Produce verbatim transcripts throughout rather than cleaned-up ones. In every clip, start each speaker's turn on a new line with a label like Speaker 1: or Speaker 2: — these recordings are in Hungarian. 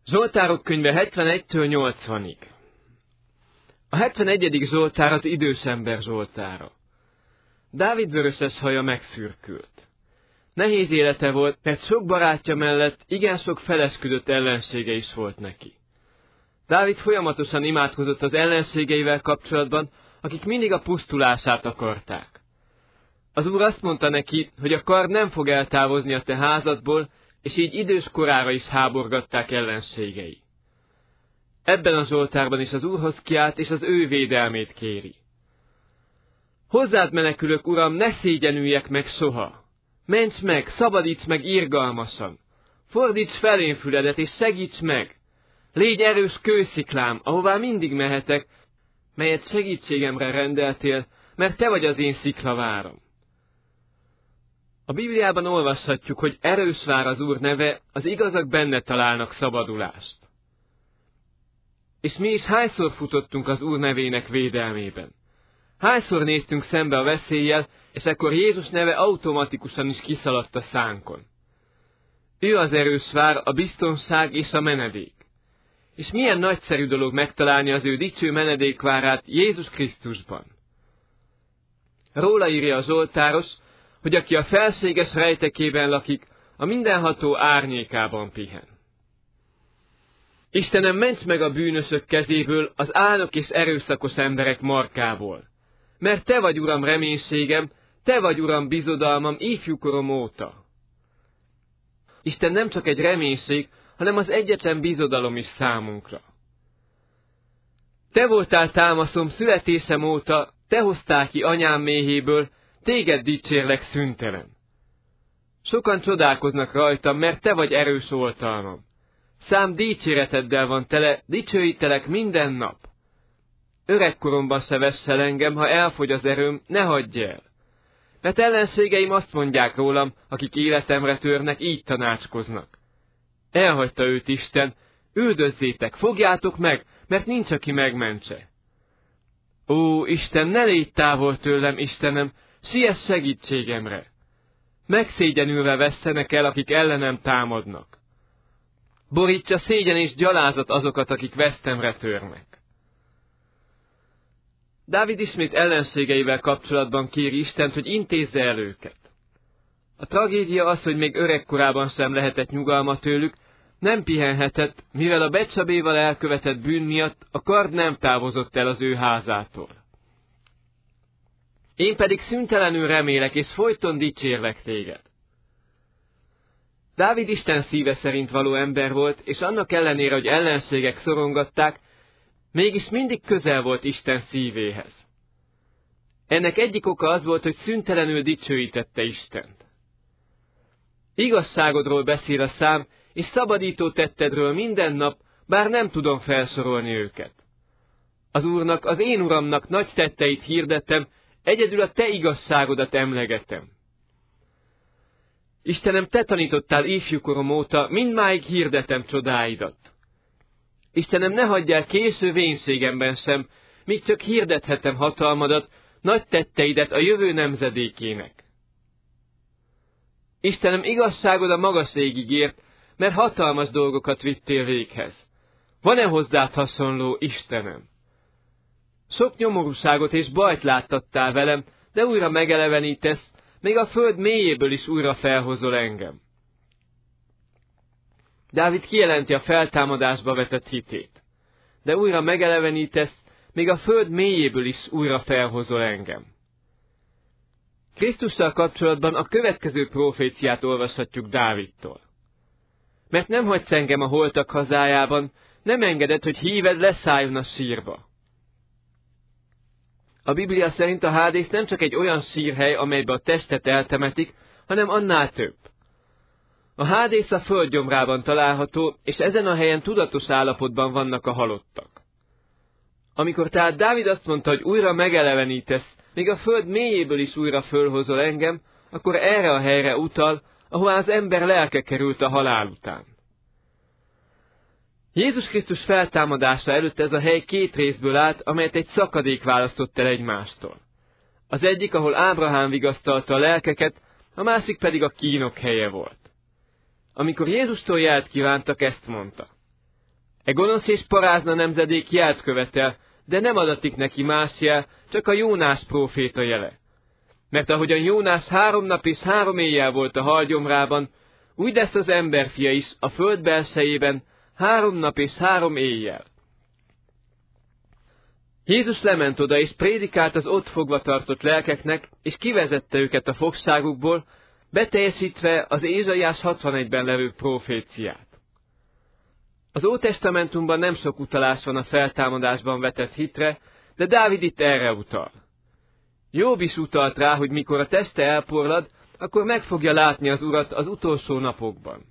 Speaker 1: Zsoltárok könyve hetvenegytől nyolcvanig. A hetvenegyedik Zsoltár az idős ember Zsoltára. Dávid vöröses haja megszürkült. Nehéz élete volt, mert sok barátja mellett igen sok felesküdött ellensége is volt neki. Dávid folyamatosan imádkozott az ellenségeivel kapcsolatban, akik mindig a pusztulását akarták. Az Úr azt mondta neki, hogy a kard nem fog eltávozni a te házadból, és így idős korára is háborgatták ellenségei. Ebben a Zsoltárban is az Úrhoz kiált, és az ő védelmét kéri. Hozzád menekülök, Uram, ne szégyenüljek meg soha! Ments meg, szabadíts meg irgalmasan! Fordíts felén füledet, és segíts meg! Légy erős kősziklám, ahová mindig mehetek, melyet segítségemre rendeltél, mert te vagy az én sziklaváram. A Bibliában olvashatjuk, hogy erős vár az Úr neve, az igazak benne találnak szabadulást. És mi is hányszor futottunk az Úr nevének védelmében? Hányszor néztünk szembe a veszéllyel, és ekkor Jézus neve automatikusan is kiszaladt a szánkon. Ő az erős vár, a biztonság és a menedék. És milyen nagyszerű dolog megtalálni az ő dicső menedékvárát Jézus Krisztusban. Róla írja a Zsoltáros, hogy aki a felséges rejtekében lakik, a mindenható árnyékában pihen. Istenem, ments meg a bűnösök kezéből, az álnok és erőszakos emberek markából. Mert te vagy, Uram, reménységem, te vagy, Uram, bizodalmam ifjúkorom óta. Isten nem csak egy reménység, hanem az egyetlen bizodalom is számunkra. Te voltál támaszom születésem óta, te hoztál ki anyám méhéből, téged dicsérlek szüntelen. Sokan csodálkoznak rajtam, mert te vagy erős oltalmam. Szám dicséreteddel van tele, dicsőítelek minden nap. Öregkoromban se vessel engem, ha elfogy az erőm, ne hagyj el. Mert ellenségeim azt mondják rólam, akik életemre törnek, így tanácskoznak. Elhagyta őt Isten, üldözzétek, fogjátok meg, mert nincs, aki megmentse. Ó, Isten, ne légy távol tőlem, Istenem, siess segítségemre. Megszégyenülve vesszenek el, akik ellenem támadnak. Borítsa szégyen és gyalázat azokat, akik vesztemre törnek. Dávid ismét ellenségeivel kapcsolatban kéri Istent, hogy intézze el őket. A tragédia az, hogy még öregkorában sem lehetett nyugalma tőlük, nem pihenhetett, mivel a Betsabéval elkövetett bűn miatt a kard nem távozott el az ő házától. Én pedig szüntelenül remélek, és folyton dicsérlek téged. Dávid Isten szíve szerint való ember volt, és annak ellenére, hogy ellenségek szorongatták, mégis mindig közel volt Isten szívéhez. Ennek egyik oka az volt, hogy szüntelenül dicsőítette Istent. Igazságodról beszél a szám, és szabadító tettedről minden nap, bár nem tudom felsorolni őket. Az Úrnak, az én Uramnak nagy tetteit hirdettem, egyedül a te igazságodat emlegetem. Istenem, te tanítottál ifjúkorom óta, mindmáig hirdetem csodáidat. Istenem, ne hagyj el késő vénségemben sem, míg csak hirdethetem hatalmadat, nagy tetteidet a jövő nemzedékének. Istenem, igazságod a magas égig ért, mert hatalmas dolgokat vittél véghez. Van-e hozzád hasonló, Istenem? Sok nyomorúságot és bajt láttattál velem, de újra megelevenítesz, még a föld mélyéből is újra felhozol engem. Dávid kijelenti a feltámadásba vetett hitét. De újra megelevenítesz, még a föld mélyéből is újra felhozol engem. Krisztussal kapcsolatban a következő proféciát olvashatjuk Dávidtól. Mert nem hagysz engem a holtak hazájában, nem engeded, hogy híved leszálljon a sírba. A Biblia szerint a Hádész nem csak egy olyan sírhely, amelybe a testet eltemetik, hanem annál több. A Hádész a földgyomrában található, és ezen a helyen tudatos állapotban vannak a halottak. Amikor tehát Dávid azt mondta, hogy újra megelevenítesz, még a föld mélyéből is újra fölhozol engem, akkor erre a helyre utal, ahová az ember lelke került a halál után. Jézus Krisztus feltámadása előtt ez a hely két részből állt, amelyet egy szakadék választott el egymástól. Az egyik, ahol Ábrahám vigasztalta a lelkeket, a másik pedig a kínok helye volt. Amikor Jézustól jelt kívántak, ezt mondta. E gonosz és parázna nemzedék jelt követel, de nem adatik neki más jel, csak a Jónás próféta jele. Mert ahogyan Jónás három nap és három éjjel volt a halgyomrában, úgy lesz az emberfia is a föld belsejében három nap és három éjjel. Jézus lement oda, és prédikált az ott fogva tartott lelkeknek, és kivezette őket a fogságukból, beteljesítve az Ézsaiás hatvanegyben levő proféciát. Az Ótestamentumban nem sok utalás van a feltámadásban vetett hitre, de Dávid itt erre utal. Jobb is utalt rá, hogy mikor a teste elporlad, akkor meg fogja látni az Urat az utolsó napokban.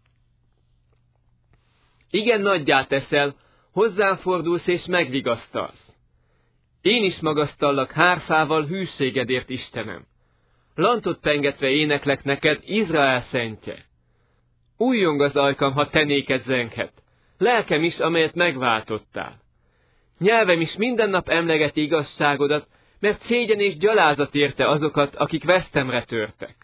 Speaker 1: Igen nagyjá teszel, hozzám fordulsz és megvigasztalsz. Én is magasztallak hárfával hűségedért, Istenem. Lantot pengetve éneklek neked, Izrael szentje. Újjong az ajkam, ha te néked zenghet, lelkem is, amelyet megváltottál. Nyelvem is minden nap emlegeti igazságodat, mert szégyen és gyalázat érte azokat, akik vesztemre törtek.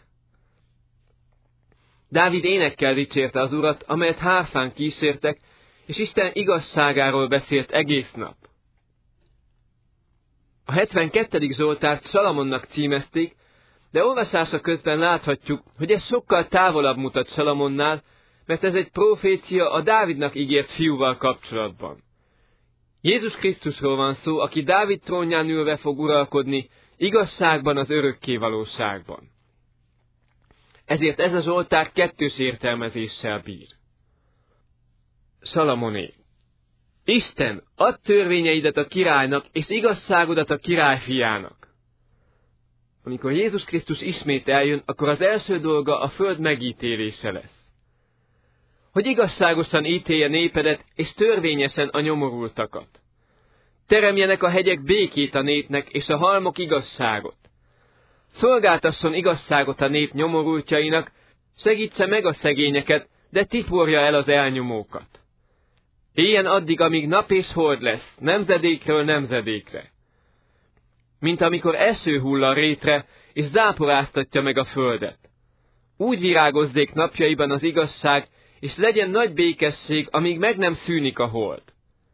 Speaker 1: Dávid énekkel dicsérte az Urat, amelyet hárfán kísértek, és Isten igazságáról beszélt egész nap. A hetvenkettedik Zsoltárt Salamonnak címezték, de olvasása közben láthatjuk, hogy ez sokkal távolabb mutat Salamonnál, mert ez egy profécia a Dávidnak ígért fiúval kapcsolatban. Jézus Krisztusról van szó, aki Dávid trónján ülve fog uralkodni, igazságban, az örökké valóságban. Ezért ez a Zsoltár kettős értelmezéssel bír. Salamoné. Isten, add törvényeidet a királynak, és igazságodat a király fiának. Amikor Jézus Krisztus ismét eljön, akkor az első dolga a föld megítélése lesz. Hogy igazságosan ítélje népedet, és törvényesen a nyomorultakat. Teremjenek a hegyek békét a népnek, és a halmok igazságot. Szolgáltasson igazságot a nép nyomorultjainak, segítse meg a szegényeket, de tiporja el az elnyomókat. Éljen addig, amíg nap és hold lesz, nemzedékről nemzedékre. Mint amikor eső hull a rétre, és záporáztatja meg a földet. Úgy virágozzék napjaiban az igazság, és legyen nagy békesség, amíg meg nem szűnik a hold.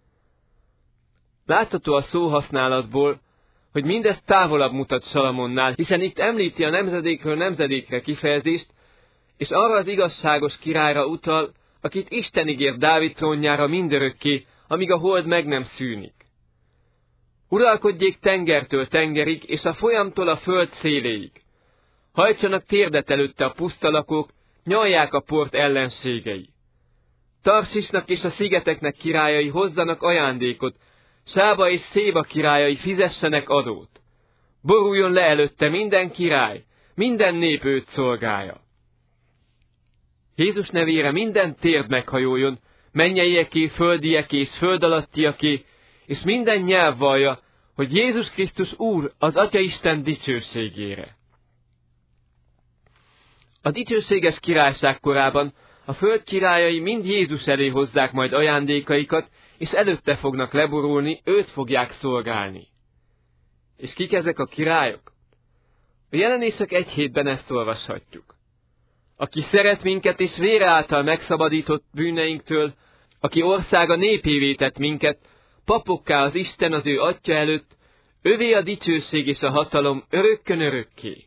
Speaker 1: Látható a szóhasználatból, hogy mindez távolabb mutat Salamonnál, hiszen itt említi a nemzedékről nemzedékre kifejezést, és arra az igazságos királyra utal, akit Isten ígért Dávid trónjára mindörökké, amíg a hold meg nem szűnik. Uralkodjék tengertől tengerig, és a folyamtól a föld széléig. Hajtsanak térdet előtte a pusztalakók, nyalják a port ellenségei. Tarsisnak és a szigeteknek királyai hozzanak ajándékot, Sába és Széba királyai fizessenek adót. Boruljon le előtte minden király, minden nép őt szolgálja. Jézus nevére minden térd meghajoljon, mennyieké, földieké és föld alattiaké, és minden nyelv vallja, hogy Jézus Krisztus Úr az Atya Isten dicsőségére. A dicsőséges királyság korában a föld királyai mind Jézus elé hozzák majd ajándékaikat, és előtte fognak leborulni, őt fogják szolgálni. És kik ezek a királyok? A Jelenések egy hétben ezt olvashatjuk. Aki szeret minket és vére által megszabadított bűneinktől, aki országa népévé tett minket, papokká az Isten az ő Atya előtt, övé a dicsőség és a hatalom örökkön örökké.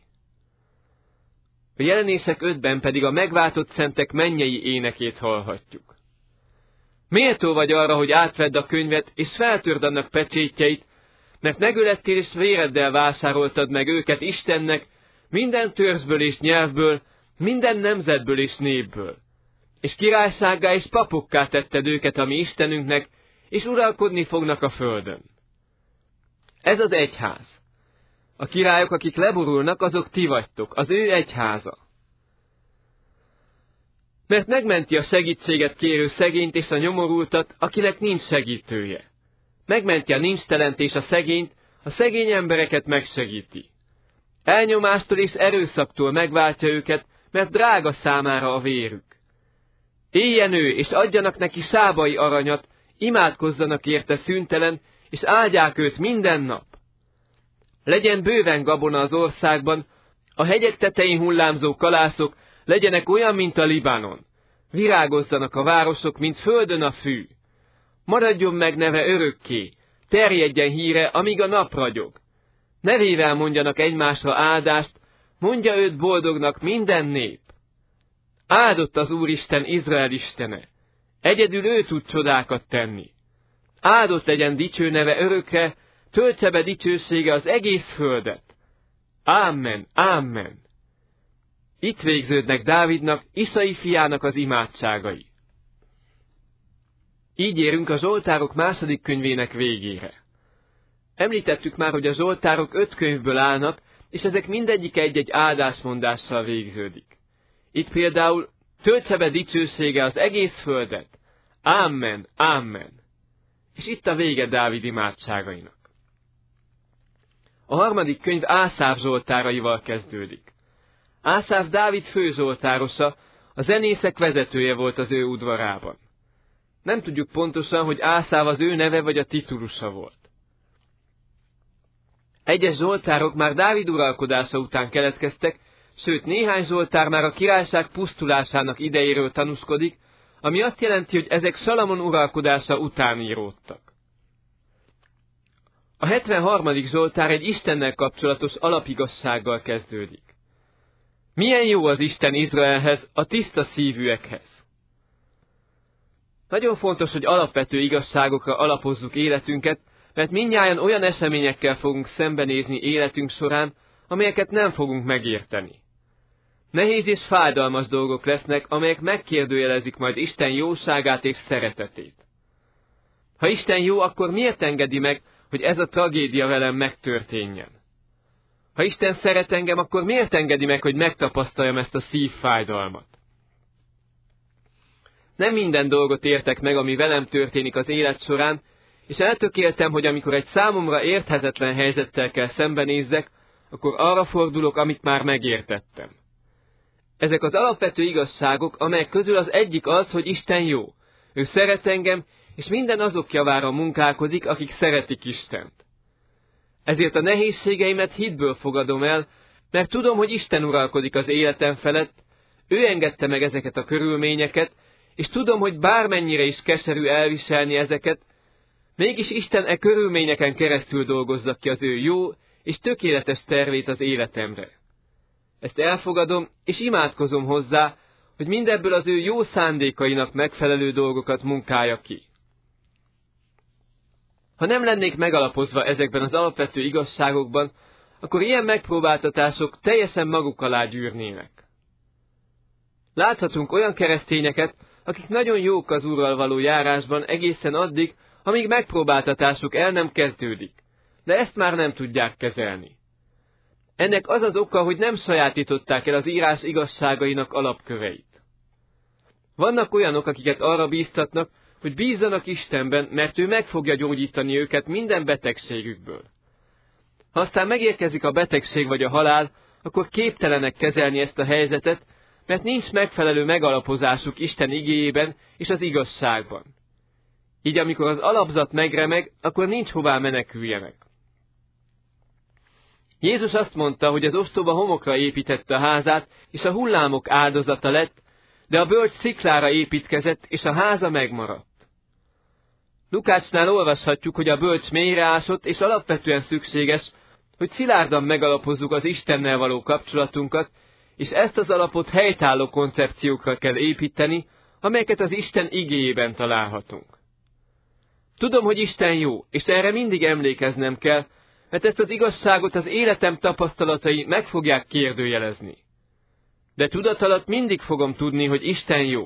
Speaker 1: A Jelenések ötben pedig a megváltott szentek mennyei énekét hallhatjuk. Méltó vagy arra, hogy átvedd a könyvet, és feltörd annak pecsétjeit, mert megölettél és véreddel vásároltad meg őket Istennek, minden törzsből és nyelvből, minden nemzetből és népből. És királysággá és papokká tetted őket a mi Istenünknek, és uralkodni fognak a földön. Ez az egyház. A királyok, akik leborulnak, azok ti vagytok, az ő egyháza. Mert megmenti a segítséget kérő szegényt és a nyomorultat, akinek nincs segítője. Megmenti a nincstelent és a szegényt, a szegény embereket megsegíti. Elnyomástól és erőszaktól megváltja őket, mert drága számára a vérük. Éljen ő, és adjanak neki sábai aranyat, imádkozzanak érte szüntelen, és áldják őt minden nap. Legyen bőven gabona az országban, a hegyek tetején hullámzó kalászok legyenek olyan, mint a Libanon. Virágozzanak a városok, mint földön a fű. Maradjon meg neve örökké, terjedjen híre, amíg a nap ragyog. Nevével mondjanak egymásra áldást, mondja őt boldognak minden nép. Áldott az Úristen, Izrael istene, egyedül ő tud csodákat tenni. Áldott legyen dicső neve örökre, töltse be dicsősége az egész földet. Ámen, ámen. Itt végződnek Dávidnak, Isai fiának az imádságai. Így érünk a Zsoltárok második könyvének végére. Említettük már, hogy a Zsoltárok öt könyvből állnak, és ezek mindegyik egy-egy áldásmondással végződik. Itt például töltse be dicsősége az egész földet. Ámen, ámen. És itt a vége Dávid imádságainak. A harmadik könyv Ászáf zsoltáraival kezdődik. Ászáf Dávid főzsoltárosa, a zenészek vezetője volt az ő udvarában. Nem tudjuk pontosan, hogy Ászáf az ő neve vagy a titulusa volt. Egyes zsoltárok már Dávid uralkodása után keletkeztek, sőt néhány zsoltár már a királyság pusztulásának idejéről tanúskodik, ami azt jelenti, hogy ezek Salamon uralkodása után íródtak. A hetvenharmadik zsoltár egy Istennel kapcsolatos alapigassággal kezdődik. Milyen jó az Isten Izraelhez, a tiszta szívűekhez. Nagyon fontos, hogy alapvető igazságokra alapozzuk életünket, mert mindnyájan olyan eseményekkel fogunk szembenézni életünk során, amelyeket nem fogunk megérteni. Nehéz és fájdalmas dolgok lesznek, amelyek megkérdőjelezik majd Isten jóságát és szeretetét. Ha Isten jó, akkor miért engedi meg, hogy ez a tragédia velem megtörténjen? Ha Isten szeret engem, akkor miért engedi meg, hogy megtapasztaljam ezt a szívfájdalmat? Nem minden dolgot értek meg, ami velem történik az élet során, és eltökéltem, hogy amikor egy számomra érthetetlen helyzettel kell szembenézzek, akkor arra fordulok, amit már megértettem. Ezek az alapvető igazságok, amelyek közül az egyik az, hogy Isten jó. Ő szeret engem, és minden azok javára munkálkodik, akik szeretik Istent. Ezért a nehézségeimet hitből fogadom el, mert tudom, hogy Isten uralkodik az életem felett, ő engedte meg ezeket a körülményeket, és tudom, hogy bármennyire is keserű elviselni ezeket, mégis Isten e körülményeken keresztül dolgozza ki az ő jó és tökéletes tervét az életemre. Ezt elfogadom, és imádkozom hozzá, hogy mindebből az ő jó szándékainak megfelelő dolgokat munkálja ki. Ha nem lennék megalapozva ezekben az alapvető igazságokban, akkor ilyen megpróbáltatások teljesen maguk alá gyűrnének. Láthatunk olyan keresztényeket, akik nagyon jók az Úrral való járásban egészen addig, amíg megpróbáltatásuk el nem kezdődik, de ezt már nem tudják kezelni. Ennek az az oka, hogy nem sajátították el az írás igazságainak alapköveit. Vannak olyanok, akiket arra bíztatnak, hogy bízzanak Istenben, mert ő meg fogja gyógyítani őket minden betegségükből. Ha aztán megérkezik a betegség vagy a halál, akkor képtelenek kezelni ezt a helyzetet, mert nincs megfelelő megalapozásuk Isten igéjében és az igazságban. Így amikor az alapzat megremeg, akkor nincs hová meneküljenek. Jézus azt mondta, hogy az ostoba homokra építette a házát, és a hullámok áldozata lett, de a bölcs sziklára építkezett, és a háza megmaradt. Lukácsnál olvashatjuk, hogy a bölcs mélyre ásott, és alapvetően szükséges, hogy szilárdan megalapozzuk az Istennel való kapcsolatunkat, és ezt az alapot helytálló koncepciókra kell építeni, amelyeket az Isten igéjében találhatunk. Tudom, hogy Isten jó, és erre mindig emlékeznem kell, mert ezt az igazságot az életem tapasztalatai meg fogják kérdőjelezni. De tudat alatt mindig fogom tudni, hogy Isten jó.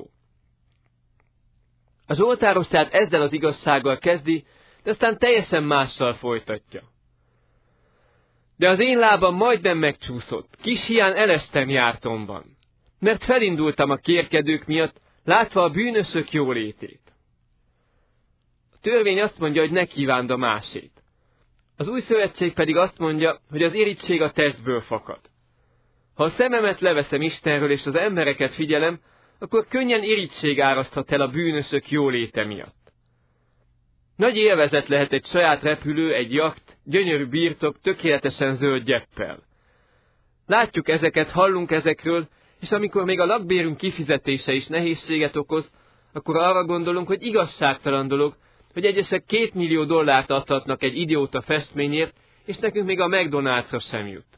Speaker 1: A zsoltáros tehát ezzel az igazsággal kezdi, de aztán teljesen mással folytatja. De az én lábam majdnem megcsúszott, kis hián elestem jártomban, mert felindultam a kérkedők miatt, látva a bűnösök jólétét. A törvény azt mondja, hogy ne kívánd a másét. Az új szövetség pedig azt mondja, hogy az irigység a testből fakad. Ha a szememet leveszem Istenről és az embereket figyelem, akkor könnyen irigység áraszthat el a bűnösök jóléte miatt. Nagy élvezet lehet egy saját repülő, egy jakt, gyönyörű birtok, tökéletesen zöld gyeppel. Látjuk ezeket, hallunk ezekről, és amikor még a lakbérünk kifizetése is nehézséget okoz, akkor arra gondolunk, hogy igazságtalan dolog, hogy egyesek két millió dollárt adhatnak egy idióta festményért, és nekünk még a McDonald'sra sem jut.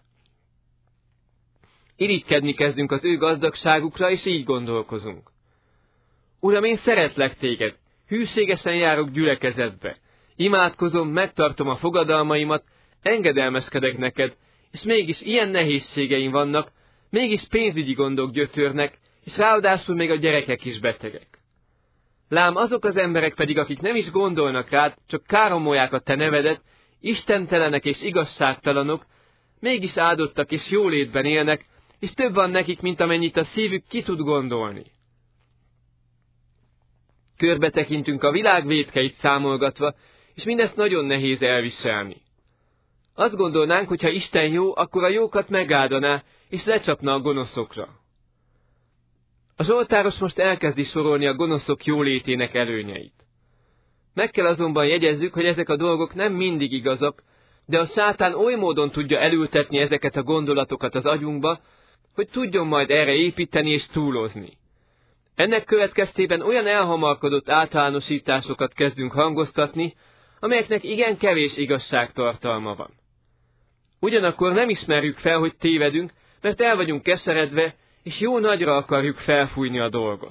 Speaker 1: Irigykedni kezdünk az ő gazdagságukra, és így gondolkozunk. Uram, én szeretlek téged, hűségesen járok gyülekezetbe, imádkozom, megtartom a fogadalmaimat, engedelmeskedek neked, és mégis ilyen nehézségeim vannak, mégis pénzügyi gondok gyötörnek, és ráadásul még a gyerekek is betegek. Lám azok az emberek pedig, akik nem is gondolnak rád, csak káromolják a te nevedet, istentelenek és igazságtalanok, mégis áldottak és jólétben élnek, és több van nekik, mint amennyit a szívük ki tud gondolni. Körbe tekintünk a világ vétkeit számolgatva, és mindezt nagyon nehéz elviselni. Azt gondolnánk, hogy ha Isten jó, akkor a jókat megáldaná, és lecsapna a gonoszokra. A zsoltáros most elkezdi sorolni a gonoszok jólétének előnyeit. Meg kell azonban jegyezzük, hogy ezek a dolgok nem mindig igazak, de a sátán oly módon tudja elültetni ezeket a gondolatokat az agyunkba, hogy tudjon majd erre építeni és túlozni. Ennek következtében olyan elhamarkodott általánosításokat kezdünk hangoztatni, amelyeknek igen kevés igazságtartalma van. Ugyanakkor nem ismerjük fel, hogy tévedünk, mert el vagyunk keseredve, és jó nagyra akarjuk felfújni a dolgot.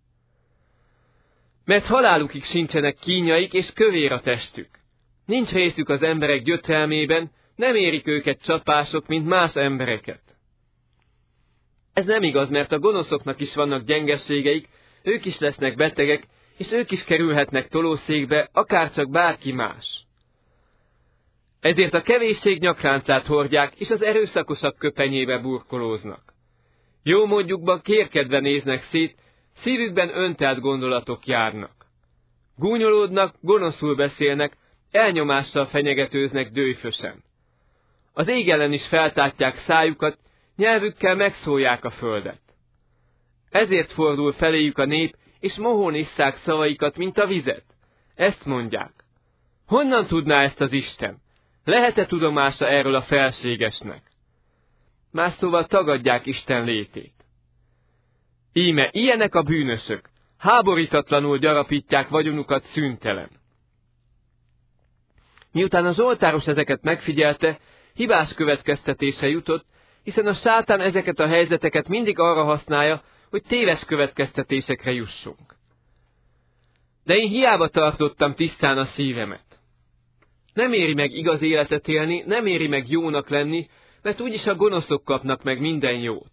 Speaker 1: Mert halálukig sincsenek kínjaik, és kövér a testük. Nincs részük az emberek gyötrelmében, nem érik őket csapások, mint más embereket. Ez nem igaz, mert a gonoszoknak is vannak gyengeségeik, ők is lesznek betegek, és ők is kerülhetnek tolószékbe, akárcsak bárki más. Ezért a kevésség nyakláncát hordják, és az erőszakosak köpenyébe burkolóznak. Jó módjukban kérkedve néznek szét, szívükben öntelt gondolatok járnak. Gúnyolódnak, gonoszul beszélnek, elnyomással fenyegetőznek dőfösen. Az ég ellen is feltátják szájukat, nyelvükkel megszólják a földet. Ezért fordul feléjük a nép, és mohón isszák szavaikat, mint a vizet. Ezt mondják. Honnan tudná ezt az Isten? Lehet-e tudomása erről a felségesnek? Más szóval tagadják Isten létét. Íme, ilyenek a bűnösök, háborítatlanul gyarapítják vagyonukat szüntelen. Miután a zsoltáros ezeket megfigyelte, hibás következtetése jutott, hiszen a sátán ezeket a helyzeteket mindig arra használja, hogy téves következtetésekre jussunk. De én hiába tartottam tisztán a szívemet. Nem éri meg igaz életet élni, nem éri meg jónak lenni, mert úgyis a gonoszok kapnak meg minden jót.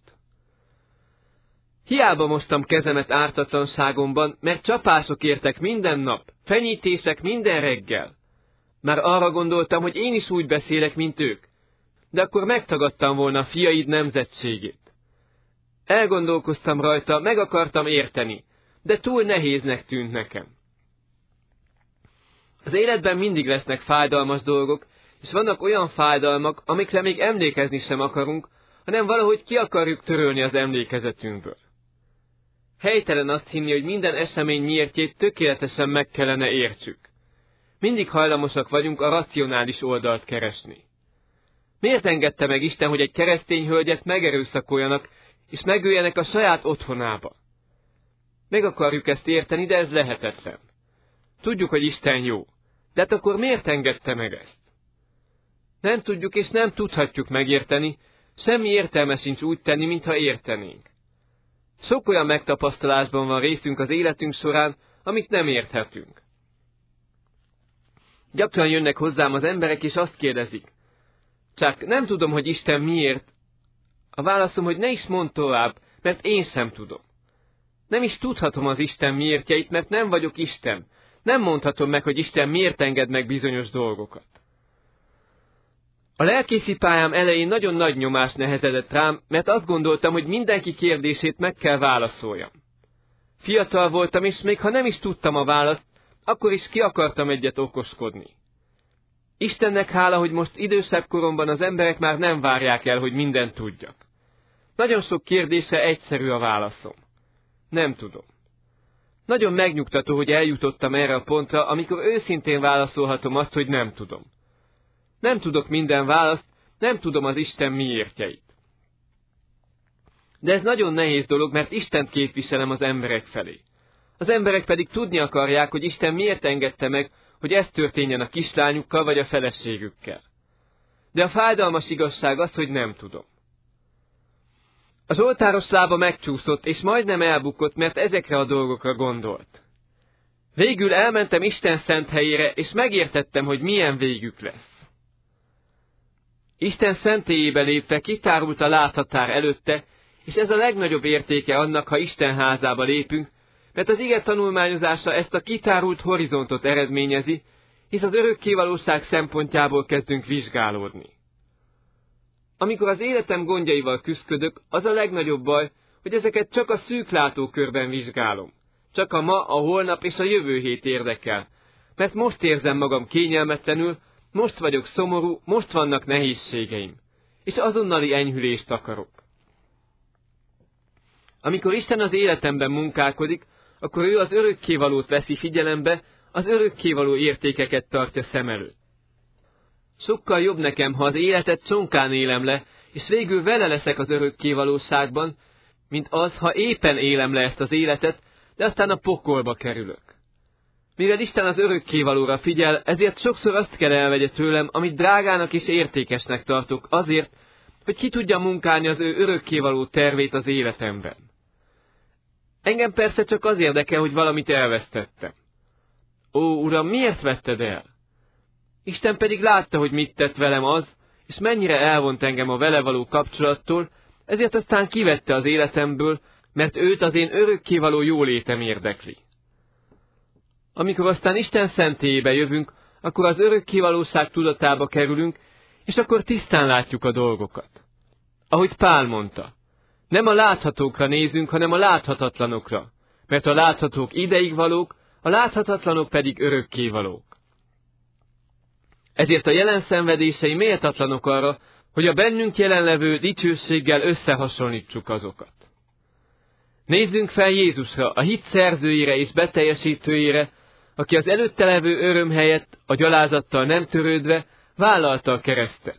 Speaker 1: Hiába mostam kezemet ártatlanságomban, mert csapások értek minden nap, fenyítések minden reggel. Már arra gondoltam, hogy én is úgy beszélek, mint ők, de akkor megtagadtam volna a fiaid nemzetségét. Elgondolkoztam rajta, meg akartam érteni, de túl nehéznek tűnt nekem. Az életben mindig lesznek fájdalmas dolgok, és vannak olyan fájdalmak, amikre még emlékezni sem akarunk, hanem valahogy ki akarjuk törölni az emlékezetünkből. Helytelen azt hinni, hogy minden esemény miértjét tökéletesen meg kellene értsük. Mindig hajlamosak vagyunk a racionális oldalt keresni. Miért engedte meg Isten, hogy egy keresztény hölgyet megerőszakoljanak, és megöljenek a saját otthonába? Meg akarjuk ezt érteni, de ez lehetetlen. Tudjuk, hogy Isten jó, de hát akkor miért engedte meg ezt? Nem tudjuk és nem tudhatjuk megérteni, semmi értelme sincs úgy tenni, mintha értenénk. Sok olyan megtapasztalásban van részünk az életünk során, amit nem érthetünk. Gyakran jönnek hozzám az emberek, és azt kérdezik. Csak nem tudom, hogy Isten miért. A válaszom, hogy ne is mondd tovább, mert én sem tudom. Nem is tudhatom az Isten miértjeit, mert nem vagyok Isten. Nem mondhatom meg, hogy Isten miért enged meg bizonyos dolgokat. A lelkészi pályám elején nagyon nagy nyomás nehezedett rám, mert azt gondoltam, hogy mindenki kérdését meg kell válaszoljam. Fiatal voltam, és még ha nem is tudtam a választ, akkor is ki akartam egyet okoskodni. Istennek hála, hogy most idősebb koromban az emberek már nem várják el, hogy mindent tudjak. Nagyon sok kérdésre egyszerű a válaszom. Nem tudom. Nagyon megnyugtató, hogy eljutottam erre a pontra, amikor őszintén válaszolhatom azt, hogy nem tudom. Nem tudok minden választ, nem tudom az Isten miértjeit. De ez nagyon nehéz dolog, mert Istent képviselem az emberek felé. Az emberek pedig tudni akarják, hogy Isten miért engedte meg, hogy ez történjen a kislányukkal vagy a feleségükkel. De a fájdalmas igazság az, hogy nem tudom. Az oltáros lába megcsúszott, és majdnem elbukott, mert ezekre a dolgokra gondolt. Végül elmentem Isten szent helyére, és megértettem, hogy milyen végük lesz. Isten szentélyébe lépve kitárult a láthatár előtte, és ez a legnagyobb értéke annak, ha Isten házába lépünk, mert az ige tanulmányozása ezt a kitárult horizontot eredményezi, hisz az örökkévalóság szempontjából kezdünk vizsgálódni. Amikor az életem gondjaival küszködök, az a legnagyobb baj, hogy ezeket csak a szűk látókörben vizsgálom. Csak a ma, a holnap és a jövő hét érdekel, mert most érzem magam kényelmetlenül, most vagyok szomorú, most vannak nehézségeim, és azonnali enyhülést akarok. Amikor Isten az életemben munkálkodik, akkor ő az örökkévalót veszi figyelembe, az örökkévaló értékeket tartja szem előtt. Sokkal jobb nekem, ha az életet csonkán élem le, és végül vele leszek az örökkévalóságban, mint az, ha éppen élem le ezt az életet, de aztán a pokolba kerülök. Mivel Isten az örökkévalóra figyel, ezért sokszor azt kell elvegye tőlem, amit drágának és értékesnek tartok, azért, hogy ki tudja munkálni az ő örökkévaló tervét az életemben. Engem persze csak az érdekel, hogy valamit elvesztettem. Ó, Uram, miért vetted el? Isten pedig látta, hogy mit tett velem az, és mennyire elvont engem a vele való kapcsolattól, ezért aztán kivette az életemből, mert őt az én örökkévaló jólétem érdekli. Amikor aztán Isten szentélyébe jövünk, akkor az örökkévalóság tudatába kerülünk, és akkor tisztán látjuk a dolgokat. Ahogy Pál mondta, nem a láthatókra nézünk, hanem a láthatatlanokra, mert a láthatók ideig valók, a láthatatlanok pedig örökkévalók. Ezért a jelen szenvedései méltatlanok arra, hogy a bennünk jelenlevő dicsőséggel összehasonlítsuk azokat. Nézzünk fel Jézusra, a hit szerzőjére és beteljesítőjére, aki az előtte levő öröm helyett, a gyalázattal nem törődve, vállalta a keresztet.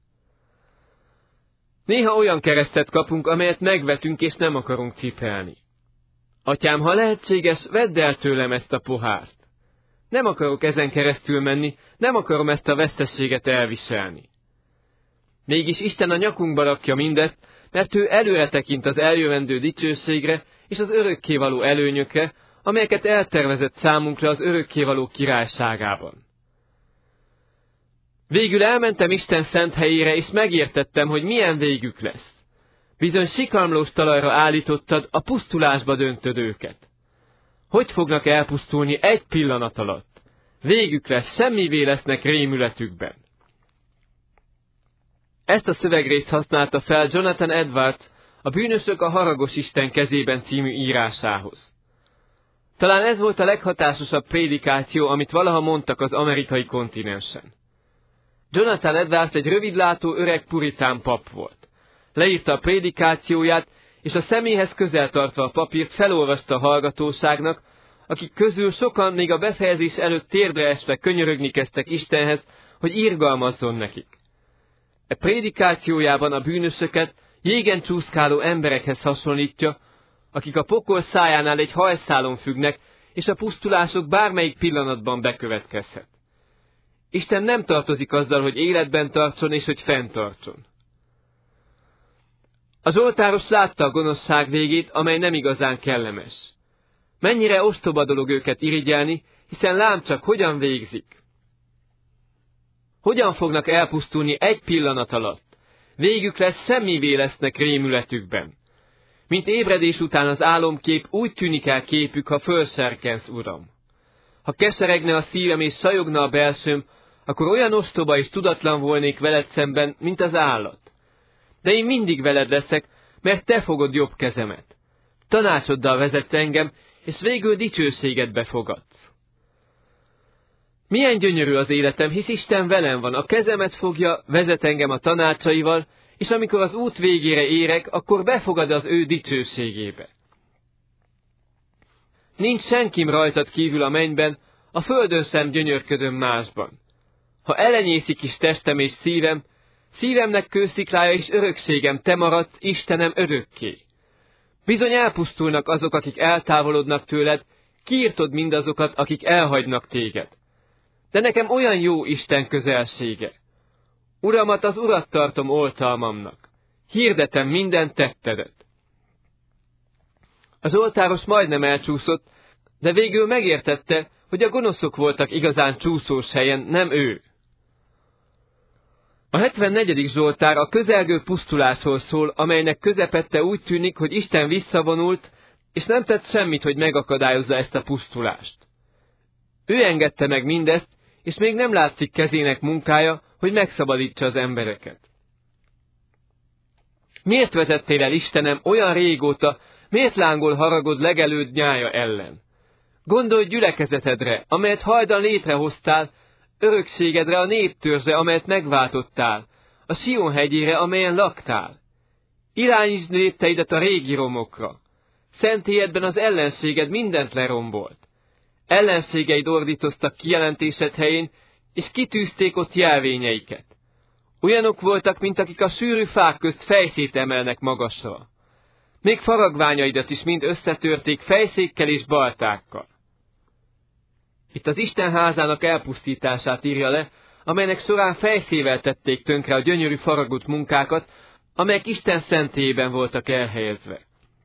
Speaker 1: Néha olyan keresztet kapunk, amelyet megvetünk és nem akarunk cipelni. Atyám, ha lehetséges, vedd el tőlem ezt a pohárt. Nem akarok ezen keresztül menni, nem akarom ezt a vesztességet elviselni. Mégis Isten a nyakunkba rakja mindezt, mert ő előre tekint az eljövendő dicsőségre és az örökkévaló előnyökre, amelyeket eltervezett számunkra az örökkévaló királyságában. Végül elmentem Isten szent helyére, és megértettem, hogy milyen végük lesz. Bizony sikamlós talajra állítottad, a pusztulásba döntöd őket. Hogy fognak elpusztulni egy pillanat alatt? Végük lesz, semmivé lesznek rémületükben. Ezt a szövegrészt használta fel Jonathan Edwards a Bűnösök a haragos Isten kezében című írásához. Talán ez volt a leghatásosabb prédikáció, amit valaha mondtak az amerikai kontinensen. Jonathan Edwards egy rövidlátó öreg puritán pap volt. Leírta a prédikációját, és a személyhez közel tartva a papírt felolvasta a hallgatóságnak, akik közül sokan még a befejezés előtt térdre esve könyörögni kezdtek Istenhez, hogy irgalmazzon nekik. E prédikációjában a bűnösöket jégen csúszkáló emberekhez hasonlítja, akik a pokol szájánál egy hajszálon függnek, és a pusztulások bármelyik pillanatban bekövetkezhet. Isten nem tartozik azzal, hogy életben tartson és hogy fenntartson. Az oltáros látta a gonoszság végét, amely nem igazán kellemes. Mennyire ostoba dolog őket irigyelni, hiszen lám csak hogyan végzik. Hogyan fognak elpusztulni egy pillanat alatt? Végük lesz, semmivé lesznek rémületükben. Mint ébredés után az álomkép, úgy tűnik el képük, ha fölserkensz, Uram. Ha keseregne a szívem és sajogna a belsőm, akkor olyan ostoba és tudatlan volnék veled szemben, mint az állat. De én mindig veled leszek, mert te fogod jobb kezemet. Tanácsoddal vezetsz engem, és végül dicsőségedbe fogadsz. Milyen gyönyörű az életem, hisz Isten velem van, a kezemet fogja, vezet engem a tanácsaival, és amikor az út végére érek, akkor befogad az ő dicsőségébe. Nincs senkim rajtad kívül a mennyben, a földön sem gyönyörködöm másban. Ha elenyészik is testem és szívem, szívemnek kősziklája és örökségem, te maradsz, Istenem, örökké. Bizony elpusztulnak azok, akik eltávolodnak tőled, kiirtod mindazokat, akik elhagynak téged. De nekem olyan jó Isten közelsége. Uramat, az Urat tartom oltalmamnak. Hirdetem minden tettedet. Az oltáros majdnem elcsúszott, de végül megértette, hogy a gonoszok voltak igazán csúszós helyen, nem ő. A hetvennegyedik Zsoltár a közelgő pusztulásról szól, amelynek közepette úgy tűnik, hogy Isten visszavonult, és nem tett semmit, hogy megakadályozza ezt a pusztulást. Ő engedte meg mindezt, és még nem látszik kezének munkája, hogy megszabadítsa az embereket. Miért vezettél el, Istenem, olyan régóta, miért lángol haragod legelőd nyája ellen? Gondolj gyülekezetedre, amelyet hajdan létrehoztál, örökségedre, a néptörzse, amelyet megváltottál, a Sion hegyére, amelyen laktál. Irányítsd lépteidet a régi romokra. Szentélyedben az ellenséged mindent lerombolt. Ellenségeid ordítoztak kijelentésed helyén, és kitűzték ott jelvényeiket. Olyanok voltak, mint akik a sűrű fák közt fejszét emelnek magasra. Még faragványaidat is mind összetörték fejszékkel és baltákkal. Itt az Isten házának elpusztítását írja le, amelynek során fejszével tették tönkre a gyönyörű faragott munkákat, amelyek Isten szentélyében voltak elhelyezve.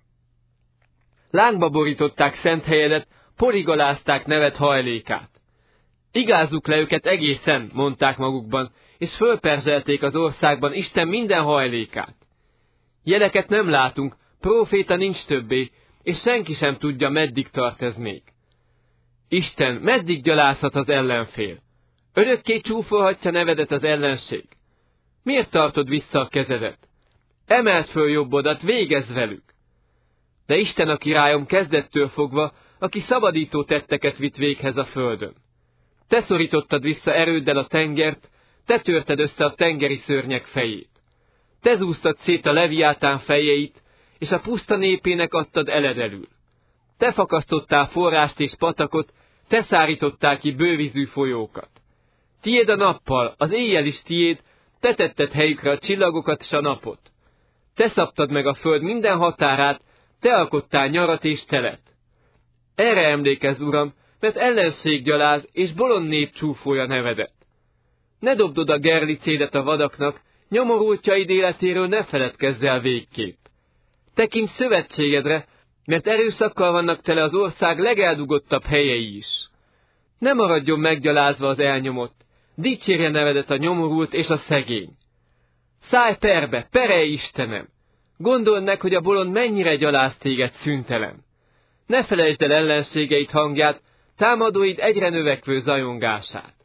Speaker 1: Lángba borították szent helyedet, porigalázták neved hajlékát. Igázzuk le őket egészen, mondták magukban, és fölperzselték az országban Isten minden hajlékát. Jeleket nem látunk, próféta nincs többé, és senki sem tudja, meddig tart ez még. Isten, meddig gyalázhat az ellenfél? Örökké csúfolhatja nevedet az ellenség? Miért tartod vissza a kezedet? Emeld föl jobbodat, végezz velük! De Isten a királyom kezdettől fogva, aki szabadító tetteket vitt véghez a földön. Te szorítottad vissza erőddel a tengert, te törted össze a tengeri szörnyek fejét. Te zúztad szét a leviátán fejeit, és a puszta népének adtad eledelül. Te fakasztottál forrást és patakot, te szárítottál ki bővízű folyókat. Tiéd a nappal, az éjjel is tiéd, te tetted helyükre a csillagokat és a napot. Te szabtad meg a föld minden határát, te alkottál nyarat és telet. Erre emlékezz, Uram, mert ellenség gyaláz, és bolond nép csúfolja nevedet. Ne dobd oda gerlicédet a vadaknak, nyomorultjaid életéről ne feledkezz el végképp. Tekints szövetségedre, mert erőszakkal vannak tele az ország legeldugottabb helyei is. Ne maradjon meggyalázva az elnyomott, dicsérje nevedet a nyomorult és a szegény. Szállj perbe, perelj Istenem! Gondold meg, hogy a bolond mennyire gyaláz téged szüntelen. Ne felejtsd el ellenségeit hangját, támadóid egyre növekvő zajongását.